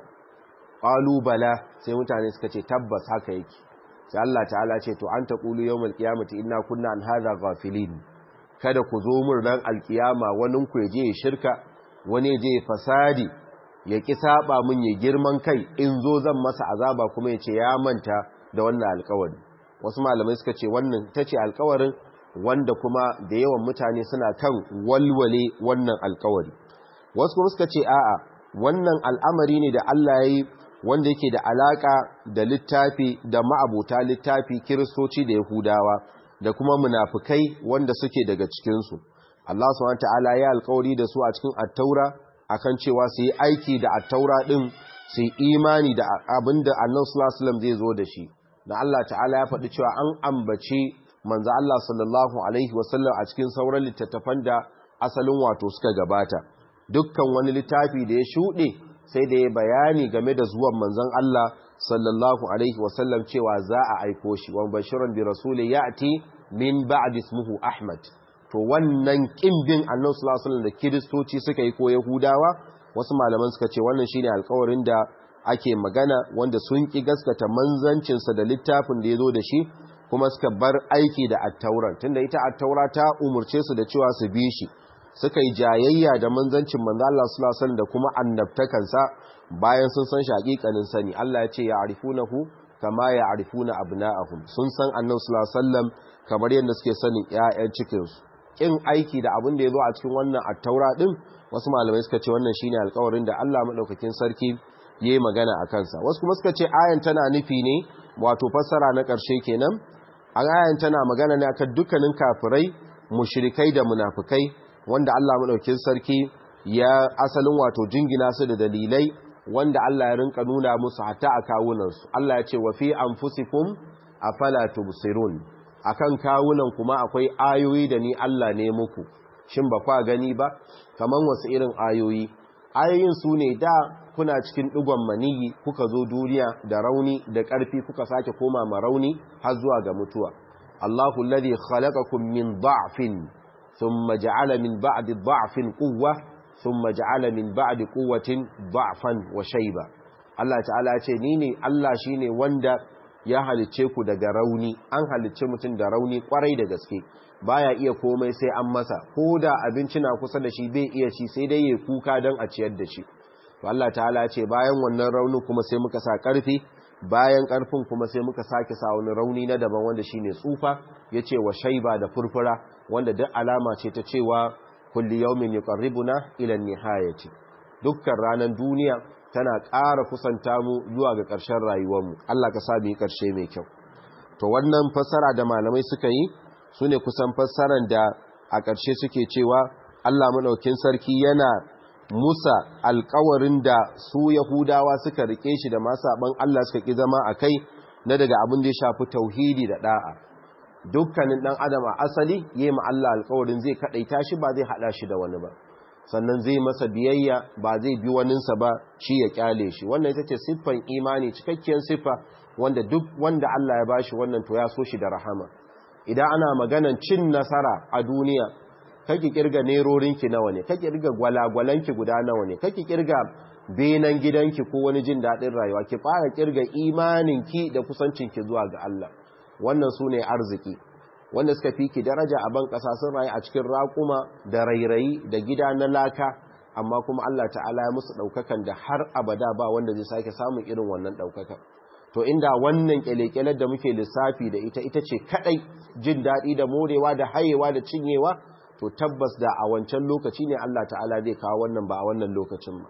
qalu bala sai mutane suka ce tabbas haka yake sai Allah ta'ala ce to an taqulu yawmal qiyamati inna kunna an hadha ghafilin kada ku zo mun ran alkiyama wani ku je ya shirka wani je ya fasadi ya ki saba mun ya girman kai in zo zan masa azaba kuma ya ce ya manta da wannan alƙawari wasu malamai suka ce wannan tace alƙawarin wanda kuma da yawan mutane suna kan walwale wannan alƙawari wasu kuma suka ce a'a wannan al'amari ne da Allah ya yi wanda yake da alaka da littafi da ma'abuta littafi kiristoci da yahudawa da kuma munafikai wanda suke daga cikinsu Allah subhanahu wataala ya alƙawari da su a cikin at-taura akan cewa su yi aiki da at-taura din su yi imani da abinda Annabi sallallahu alaihi wasallam zai zo da shi da Allah ta'ala ya faɗi cewa an ambace manzo Allah sallallahu alaihi wasallam a cikin sauran littattafan da asalin wato suka gabata dukkan wani littafi da ya shuɗe sai da ya bayani game da zuwan manzon Allah sallallahu alaihi wasallam cewa za a aiko shi wa bashiran bi rasuli ya'ti min ba'di ismihi Ahmad to wannan kimbin Annabi sallallahu alaihi wasallam da kiristoci suka yi ko yahudawa wasu malaman suka ce wannan shine alƙawarin da ake magana wanda sun ki gaskata manzancin sa da littafin da yazo da shi kuma suka bar aiki da at-taurat tunda ita at-taura ta umurce su da cewa su bi shi suka yi jayayya da manzancin manzo Allah sallallahu alaihi wasallam da kuma annabtakansa bayan sun san shi hakikanin sani Allah ya ce ya arifunahu kama ya arifuna abna'ahum sun san annabi sallallahu alaihi wasallam kamar yadda suke sanin ƴaƴan cikin su kin aiki da abin da yazo a cikin wannan at-taura din wasu malamai suka ce wannan shine alƙawarin da Allah madaukakin sarki yayi magana a kansa wasu kuma suka ce ayan tana nufi ne wato fassara na ƙarshe kenan ayan tana magana ne akan dukkanin kafirai mushrikai da munafikai wanda Allah madaukakin sarki ya asalin wato jingina su da dalilai wanda Allah ya rinka nuna musu hatta a kawunansu Allah ya ce wa fi anfusikum afala tubsirun akan kawunan kuma akwai ayoyi da ni Allah ne muku shin ba kwa gani ba kaman wasu irin ayoyi ayoyin su ne da kuna cikin digon maniyi kuka zo duniya da rauni da ƙarfi kuka sake koma ma rauni har zuwa ga mutuwa Allahu alladhi khalaqakum min dha'fin thumma ja'ala min ba'di dha'fin quwwa thumma ja'ala min ba'di quwwatin dha'fan wa shayba Allah ta'ala ya ce ni ne Allah shine wanda ya halicce ku daga rauni an halicce mutum da rauni kwarai da gaske baya iya komai sai an masa ko da abinci na kusa da shi bai iya ci sai dai ya kuka don a ciyar da shi to Allah ta'ala ya ce bayan wannan raunin kuma sai muka sa karfi bayan karfin kuma sai muka sake sa wani rauni na daban wanda shine tsufa yace wa shayba da furfura wanda duk alama ce ta cewa kulli yawmin yuqarribuna ila an-nihayati dukkan ranar duniya tana ƙara kusanta mu zuwa ga ƙarshen rayuwarmu Allah ka sa mu yi ƙarshe mai kyau to wannan fassara da malamai suka yi sune kusan fassaran da a ƙarshe suke cewa Allah madaukin sarki yana musa alƙawarin da su Yahudawa suka rike shi da masu saban Allah suka ki zama akai na daga abin da ya shafi tauhidi da da'a dukkanin dan adam a asali yayi ma Allah alƙawarin zai kadaita shi ba zai hada shi da wani ba sannan zai masa biyayya ba zai bi waninsa ba shi ya kyale shi wannan ita ce siffan imani cikakkiyar siffa wanda duk wanda Allah ya bashi wannan to ya so shi da rahama idan ana maganan cin nasara a duniya kake kirga nerorinki nawa ne kake kirga gwalagwalanki guda nawa ne kake kirga benan gidanki ko wani jin dadin rayuwa ki fara kirga imaninki da kusancinki zuwa ga Allah wannan sune arziki wanda suka fi ki daraja a ban kasa sun rayu a cikin raƙuma da rairayi da gida na laka amma kuma Allah ta'ala ya musu daukakan da har abada ba wanda zai sake samun irin wannan daukakan to inda wannan kyalekyalen da muke lissafi da ita ita ce kadai jin dadi da morewa da hayewa da cinyewa to tabbas da a wancan lokaci ne Allah ta'ala zai kawo wannan ba a wannan lokacin ba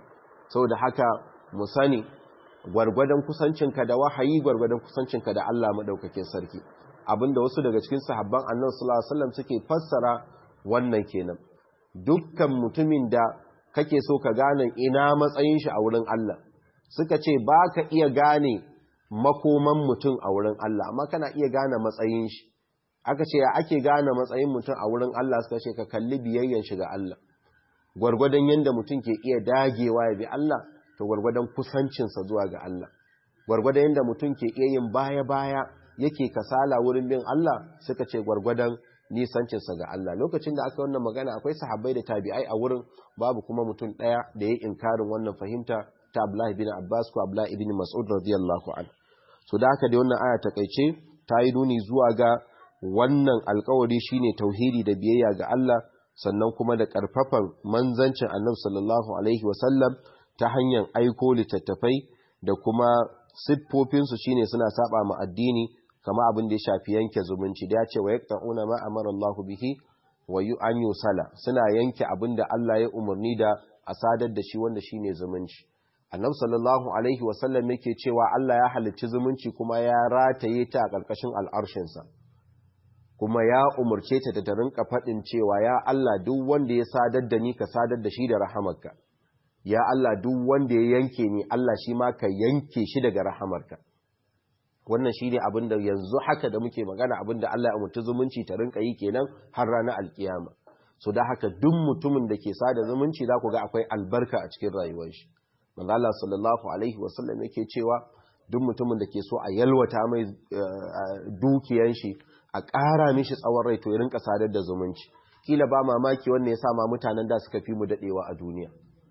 saboda haka mu sani gwargwadon kusancinka da wahayi gwargwadon kusancinka da Allah madaukakin sarki, abinda wasu daga cikin sahabban Annabi sallallahu alaihi wasallam suke fassara wannan kenan. Dukkan mutumin da kake so ka gane ina matsayin shi a wurin Allah, suka ce ba ka iya gane makoman mutum a wurin Allah, amma kana iya gane matsayin shi. Aka ce ya ake gane matsayin mutum a wurin Allah, suka ce ka kalli biyayyan shi ga Allah. Gwargwadon yanda mutum ke iya dagewa ya bi Allah, to gwargwadon kusancinsa zuwa ga Allah. Gwargwadon yanda mutum ke iya yin baya-baya yake kasala wurin bin Allah, suka ce gwargwadon nisancinsa ga Allah. Lokacin da aka wannan magana akwai sahabbai da tabi'ai a wurin, babu kuma mutum ɗaya da ya inkarin wannan fahimta ta Abdullahi bin Abbas ko Abdullahi ibn Mas'ud radiyallahu anhu. So da haka dai wannan aya takeice ta yi nuni zuwa ga wannan alƙawari shine tauhidi da biyayya ga Allah, sannan kuma da ƙarfafan manzancin Annabi sallallahu alaihi wasallam ta hanyar aiko littattafai da kuma siffofinsu shine suna saba ma addini, kama abin da ya shafi yanke zumunci da ya ce wa yaqta'una ma amara Allahu bihi wa an yusala, suna yanke abin da Allah ya umarni da a sadar da shi wanda shine zumunci. Annabi sallallahu alaihi wasallam yake cewa Allah ya halicci zumunci kuma ya rataye ta a ƙarƙashin al'arshinsa, kuma ya umurce ta ta rinka faɗin cewa ya Allah duk wanda ya sadar da ni ka sadar da shi da rahamarka, ya Allah duk wanda ya yanke ni Allah shi ma ka yanke shi daga rahamarka. Wannan shi ne abinda yanzu haka da muke magana abinda Allah ya umurci zumunci ta rinka yi kenan har ranar alkiyama. So da haka duk mutumin da ke sada zumunci za ku ga akwai albarka a cikin rayuwar shi. Manzo Allah sallallahu alaihi wasallam yake cewa duk mutumin da ke so a yalwata mai dukiyan shi, a ƙara mishi tsawon rai, to ya rinka sadar da zumunci. Kila ba mamaki wannan ya sa ma mutanen da suka fi mu dadewa a duniya.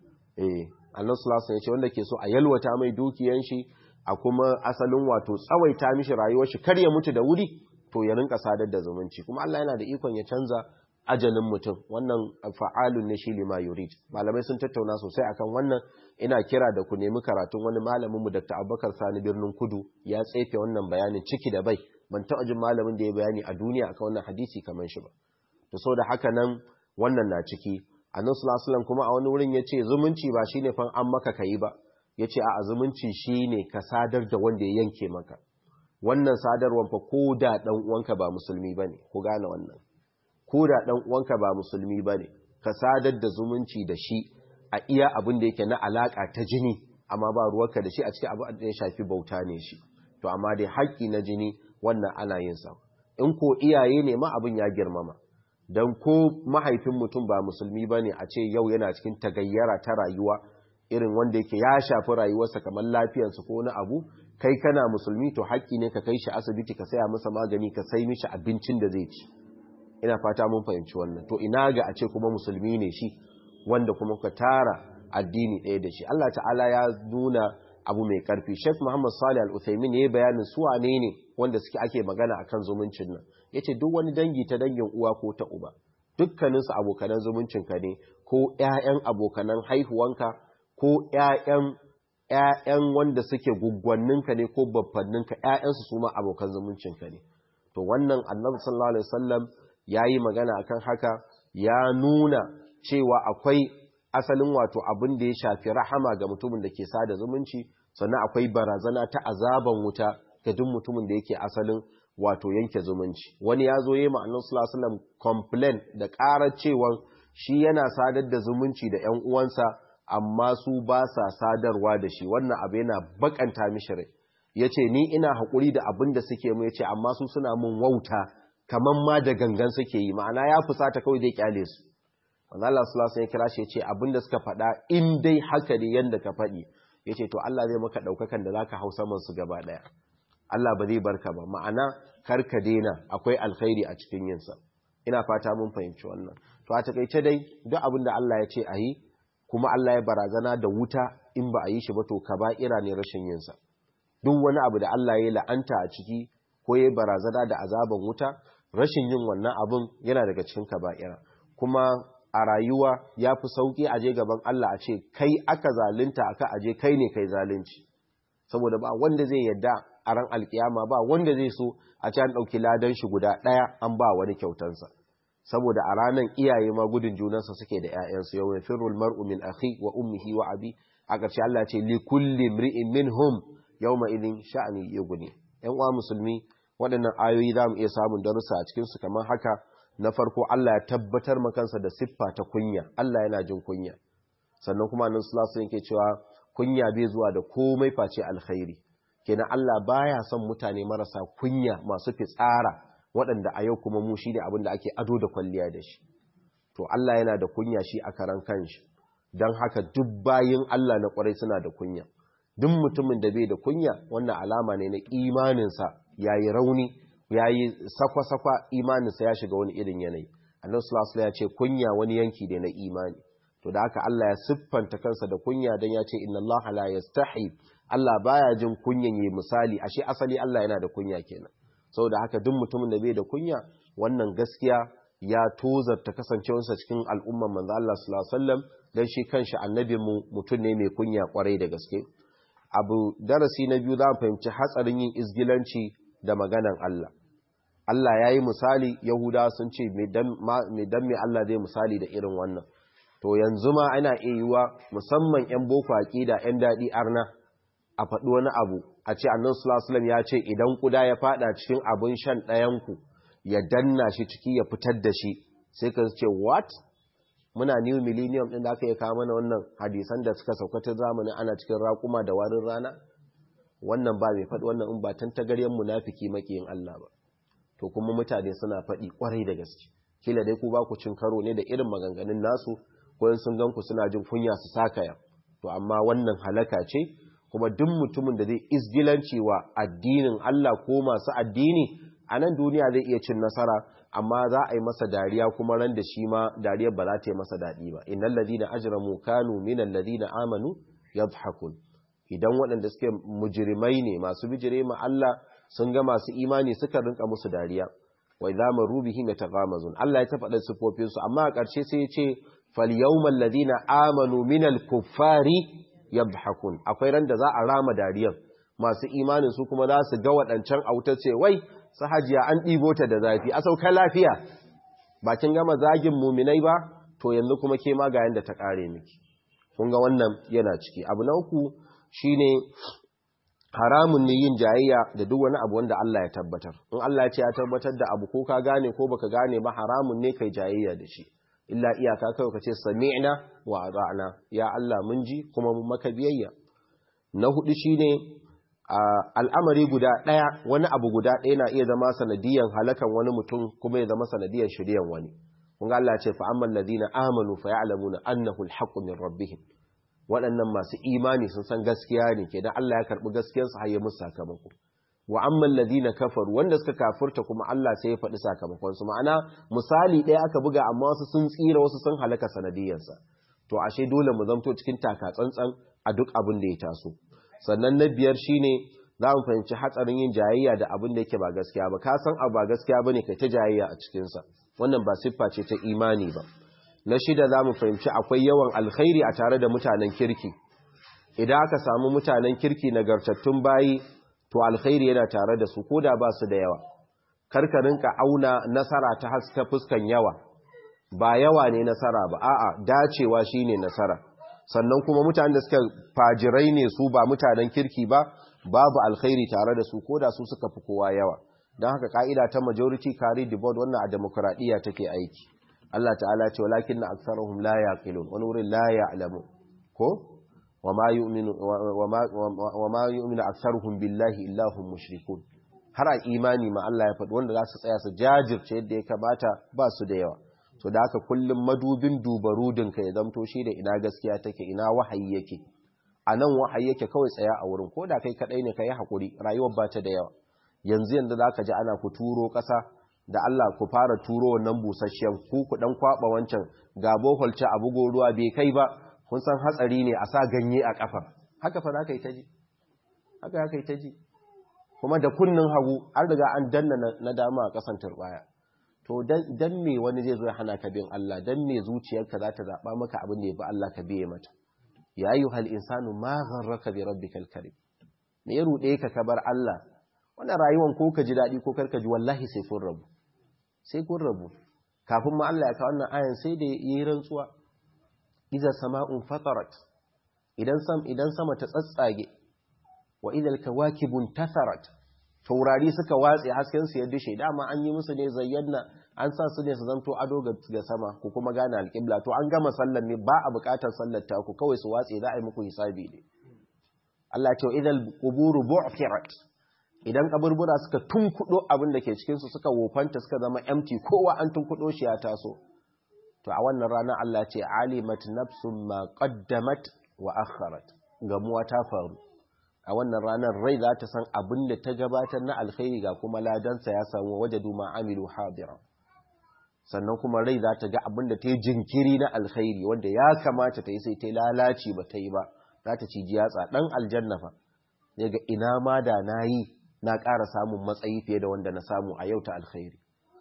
Eh, Allah sallallahu alaihi wasallam ya ce wanda ke so a yalwata mai dukiyan shi, a kuma asalin wato tsawaita mishi rayuwar shi kar ya mutu da wuri, to ya rinka sadar da zumunci. Kuma Allah yana da ikon ya canza ajalin mutum, wannan fa'alun ne shi lima yurid. Malamai sun tattauna sosai akan wannan. Ina kira da ku nemi karatun wani malamin mu Dr. Abubakar Sani Birnin Kudu, ya tsefe wannan bayanin ciki da bai. Ban taɓa jin malamin da ya bayani a duniya akan wannan hadisi kamar shi ba. To saboda haka nan wannan na ciki. Annabi sallallahu alaihi wasallam kuma a wani wurin yace zumunci ba shine fa an maka kai ba. Yace a zumunci shine ka sadar da wanda ya yanke maka. Wannan sadarwan fa ko da dan uwanka ba musulmi bane, ku gane wannan. Ko da dan uwanka ba musulmi bane, ka sadar da zumunci da shi a iya abin da yake na alaka ta jini, amma ba ruwarka da shi a cikin abin da ya shafi bauta ne shi. To amma dai haƙƙi na jini wannan ana yin sa. In ko iyaye ne ma abin ya girmama. Dan ko mahaifin mutum ba musulmi bane a ce yau yana cikin tagayyara ta rayuwa irin wanda yake ya shafi rayuwarsa kamar lafiyarsa ko wani abu, kai kana musulmi to haƙƙi ne ka kai shi asibiti ka saya masa magani, ka sai mishi abincin da zai ci. Ina fata mun fahimci wannan. To ina ga a ce kuma musulmi ne shi wanda kuma ka tara addini ɗaya da shi. Allah ta'ala ya nuna abu mai ƙarfi. Sheikh Muhammad Salih Al-Uthaymin ya yi bayanin su wane ne wanda suke ake magana akan zumuncin nan. Yace duk wani dangi ta dangin uwa ko ta uba, dukkaninsu abokanan zumuncinka ne, ko ƴaƴan abokanan haihuwanka, ko ƴaƴan ƴaƴan wanda suke guggwanninka ne ko babbanninka, ƴaƴansu su ma abokan zumuncinka ne. To wannan Annabi sallallahu alaihi wasallam yayi magana akan haka, ya nuna cewa akwai asalin wato abin da ya shafi rahama ga mutumin da ke sada zumunci, sannan akwai barazana ta azaban wuta ga duk mutumin da yake asalin wato yanke zumunci. Wani ya zo yi ma'anin sallallahu alaihi wasallam complain da ƙarar cewa shi yana sadar da zumunci da ƴan uwansa amma su ba sa sadarwa da shi, wannan abu yana bakanta mishi rai. Yace ni ina haƙuri da abin da suke mu, yace amma su suna mun wauta kaman ma da gangan suke yi, ma'ana ya fusata kawai zai kyale su. Allah sallallahu alaihi wasallam ya kira shi yace abin da suka faɗa in dai haka ne yanda ka faɗi, yace to Allah zai maka daukakan da zaka hausa man su gaba daya. Allah ba zai barka ba, ma'ana karka daina, akwai alkhairi a cikin yinsa. Ina fata mun fahimci wannan. To a takeice dai duk abin da Allah ya ce a yi, kuma Allah ya barazana da wuta in ba a yi shi ba, to kaba'ira ne rashin yinsa. Duk wani abu da Allah ya la'anta a ciki ko ya barazana da azaban wuta, rashin yin wannan abun yana daga cikin kaba'ira. Kuma a rayuwa ya fi sauƙi a je gaban Allah a ce kai aka zalunta aka aje kai ne kai zalunci, saboda ba wanda zai yadda a ran alkiyama, ba wanda zai so a ce an ɗauki ladan shi guda ɗaya an ba wani kyautansa, saboda a ranar iyaye ma gudun junansa suke da ‘ya'yansu. Yau ya firul mar'u min akhi wa ummihi wa abi, a ƙarshe Allah ce li kulli mri'in minhum yawma idin sha'ani yughni. ƴan uwa musulmi, waɗannan ayoyi zamu iya samun darussa a cikin su kamar haka. Na farko, Allah ya tabbatar makansa da siffa ta kunya. Allah yana jin kunya. Sannan kuma annabi sallallahu alaihi wasallam yake cewa kunya bai zuwa da komai face alkhairi. Kenan Allah baya son mutane marasa kunya, masu fitsara, waɗanda a yau kuma mu shine abin da ake ado da kwalliya da shi. To Allah yana da kunya shi a karan kanshi. Dan haka duk bayin Allah na kwarai suna da kunya. Duk mutumin da bai da kunya, wannan alama ne na imaninsa yayi rauni, yayi sakwa-sakwa, imaninsa ya shiga wani irin yanayi. Annabi sallallahu alaihi wasallam ya ce kunya wani yanki ne na imani. To da haka Allah ya siffanta kansa da kunya dan ya ce inna Allah la yastahi. Allah baya jin kunyan yi misali, ashe asali Allah yana da kunya kenan. Saboda haka duk mutumin da bai da kunya, wannan gaskiya ya tozarta kasancewarsa cikin al'umman manzo Allah sallallahu alaihi wasallam, dan shi kanshi annabin mu mutum ne mai kunya kwarai da gaske. Abu darasi na biyu za mu fahimci hatsarin yin izgilanci da maganan Allah. Allah yayi misali, Yahudawa sun ce me dan me dan me Allah zai misali da irin wannan. To yanzu ma ana iya yiwa musamman ƴan boko aqida, ƴan dadi arna, a faɗi wani abu a ce annabi sallallahu alaihi wasallam ya ce idan kuda ya fada cikin abun shan ɗayan ku ya danna shi ciki ya fitar da shi, sai ka ce what, muna new millennium din da aka yi kawo mana wannan hadisan da suka sauka ta zamanin ana cikin raƙuma da warin rana. Wannan ba mai faɗi wannan in ba tantagaryen munafiki makiyin Allah ba. To kuma mutane suna faɗi kwarai da gaske. Kila dai ku ba ku cin karo ne da irin maganganun nasu, ko sun gan ku suna jin kunya su sakaya. To amma wannan halaka ce, kuma duk mutumin da zai izgilanci wa addinin Allah ko masu addini a nan duniya zai iya cin nasara, amma za a yi masa dariya kuma ran da shi ma dariyar ba za ta yi masa daɗi ba. Innal ladina ajramu kanu minal ladina amanu yadhhakun. Idan waɗanda suke mujrimai ne, masu bijire ma Allah, sun ga masu imani suka rinka musu dariya. Wa idza maru bihim yataghamazun. Allah ya tafaɗa sifofin su, amma a ƙarshe sai ya ce fal yawmal ladina amanu minal kuffari yadhhakun. Akwai ran da za a rama dariyar, masu imanin su kuma za su ga waɗancan auta ce wai sahajiya an ɗibo ta da zafi, a sauka lafiya, bakin gama zagin muminai ba, to yanzu kuma ke ma ga yanda ta ƙare miki. Kun ga wannan yana ciki. Abu na uku shine haramun ne yin jayayya da duk wani abu wanda Allah ya tabbatar. In Allah ya ce ya tabbatar da abu, ko ka gane ko baka gane ba, haramun ne kai jayayya da shi. Illa iyaka kawai ka ce sami'na wa ata'na, ya Allah mun ji kuma mun maka biyayya. Na hudu shine al'amari guda daya, wani abu guda daya na iya zama sanadiyan halakan wani mutum kuma ya zama sanadiyan shiriyan wani. Kun ga Allah ya ce fa ammal ladina amanu fa ya'lamuna annahu al-haqqu min rabbihim. Waɗannan masu imani sun san gaskiya ne, kenan Allah ya karbi gaskiyar su har ya musu sakamako. Wa ammal ladina kafaru, wanda suka kafirta kuma Allah sai ya faɗi sakamakon su. Ma'ana misali ɗaya aka buga, amma wasu sun tsira, wasu sun halaka sanadiyarsa. To ashe dole mu zamto cikin taka tsantsan a duk abin da ya taso. Sannan na biyar shine za mu fahimci hatsarin yin jayayya da abin da yake ba gaskiya ba. Ka san abu ba gaskiya bane kai ta jayayya a cikin sa, wannan ba siffa ce ta imani ba. Na shida za mu fahimci akwai yawan alkhairi a tare da mutanen kirki. Idan aka samu mutanen kirki nagartattun bayi, to alkhairi yana tare da su, ko da ba su da yawa. Karkarinka auna nasara ta haska fuskan yawa, ba yawa ne nasara ba, a'a dacewa shine nasara. Sannan kuma mutanen da suka fajirai ne, su ba mutanen kirki ba, babu alkhairi tare da su, ko da su suka fi kowa yawa. Don haka ka'ida ta majority carry the vote, wannan a demokradiyya take aiki. Allah ta'ala ce walakin na aksarahum la yaqilun, wani wurin la ya'lamu, ko wama yu'minu wama yu'minu aktsaruhum billahi illa hum mushrikun. Har a imani ma Allah ya faɗi wanda za su tsaya su jajirce yadda ya kamata ba su da yawa. So da haka kullum madubin dubarudin ka ya zamto shi da ina gaskiya take, ina wahayi yake. A nan wahayi yake, kawai tsaya a wurin, ko da kai kadai ne kai hakuri, rayuwar ba ta da yawa. Yanzu yanzu zaka ji ana ku turo ƙasa, da Allah ku fara turo wannan busasshen, ku ku dan kwaba wancan, ga boholce a bugo ruwa bai kai ba, kun san hatsari ne a sa ganye a kafa. Haka fa zaka yi ta ji, haka haka yi ta ji. Kuma da kunnin hagu an riga an danna na dama a kasan turbaya. To dan me wani zai zo ya hana ka bin Allah, dan me zuciyarka za ta zaba maka abin da ya bi Allah ka biye mata. Ya ayyuhal insanu ma gharraka bi rabbikal karim. Me ya rude ka ka bar Allah? Wannan rayuwar ko ka ji dadi ko karka ji, wallahi sai kun rabu. Sai kun rabu. Kafin ma Allah ya kawo wannan ayan sai da yayi rantsuwa. Iza sama'un fatarat. idan sam idan sama ta tsatsage wa idal kawakibun tatharat taurari suka watse hasken su ya dishe dama an yi musu ne zayyana an sa su ne su zanto ado ga sama ku kuma gane alƙibla to an gama sallar ne ba a buƙatar sallar ta ku kawai su watse za a yi muku hisabi ne Allah ce idal quburu bu'thirat idan kaburbura suka tunkudo abin da ke cikin su suka wofanta suka zama empty kowa an tunkudo shi ya taso to a wannan rana Allah ce alimat nafsum ma qaddamat wa akharat gamuwa ta faru a wannan ranar rai za ta san abin da ta gabatar na alkhairi ga kuma ladansa ya samu wajadu ma amilu hadira sannan kuma rai za ta ga abin da ta yi jinkiri na alkhairi wanda ya kamata ta yi sai ta lalaci ba ta yi ba za ta ci jiyatsa dan aljanna fa ne ga ina ma da nayi na ƙara samun matsayi fiye da wanda na samu a yau ta alkhairi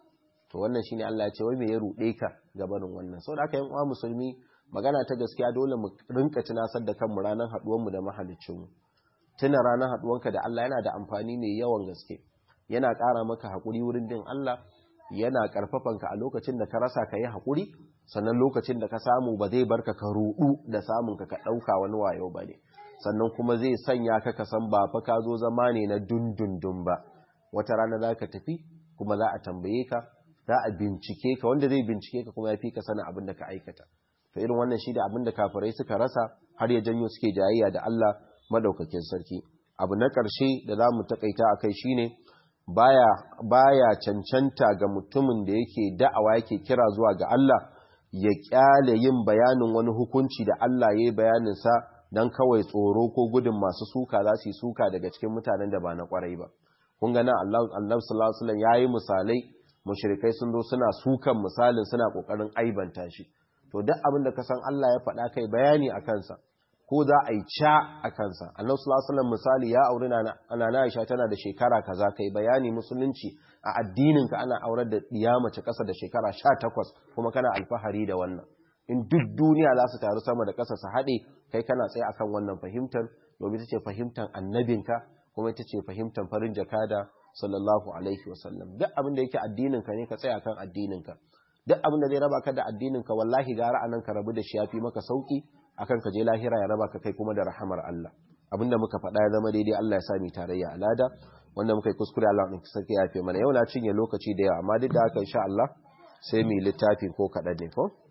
to wannan shine Allah ya ce wai me ya rude ka gabanin wannan saboda haka yan uwa musulmi magana ta gaskiya dole mu rinka tunasar da kanmu ranar haduwar mu da mahaliccin mu tuna ranar haduwanka da Allah yana da amfani mai yawan gaske yana ƙara maka hakuri wurin din Allah yana karfafanka a lokacin da ka rasa ka yi hakuri sannan lokacin da ka samu ba zai barka ka rudu da samun ka ka dauka wani wayo bane sannan kuma zai sanya ka ka san ba fa ka zo zama ne na dundundun ba wata rana za ka tafi kuma za a tambaye ka za a bincike ka wanda zai bincike ka kuma ya fi ka sanin abin da ka aikata to irin wannan shi da abin da kafirai suka rasa har ya janyo suke jayayya da Allah madaukakin sarki abu na ƙarshe da za mu takaita a kai shine baya baya cancanta ga mutumin da yake da'awa yake kira zuwa ga Allah ya kyale yin bayanin wani hukunci da Allah ya yi bayanin sa dan kawai tsoro ko gudun masu suka za su yi suka daga cikin mutanen da ba na kwarai ba kun ga nan Allah Allah sallallahu alaihi wasallam yayi misalai mushrikai sun zo suna sukan misalin suna kokarin aibanta shi to duk abin da ka san Allah ya faɗa kai bayani a kansa ko za a yi ca a kansa Allah sallallahu alaihi wasallam misali ya aure na Aisha tana da shekara kaza kai bayani musulunci a addinin ka ana aurar da diya mace kasa da shekara sha takwas kuma kana alfahari da wannan in duk duniya za su taru sama da kasa su haɗe kai kana tsaye akan wannan fahimtar domin ita ce fahimtar annabinka kuma ita ce fahimtar farin jakada sallallahu alaihi wasallam duk abin da yake addininka ne ka tsaya kan addininka duk abin da zai raba ka da addininka wallahi gara anan ka rabu da shi yafi maka sauki akan ka je lahira ya raba ka kai kuma da rahamar Allah abinda muka faɗa ya zama daidai Allah ya sa mu tarayya alada wanda muka yi kuskure Allah ɗin sarki ya fi mana yau na cinye lokaci da yawa amma duk da haka insha Allah sai mu littafin ko kaɗan ne ko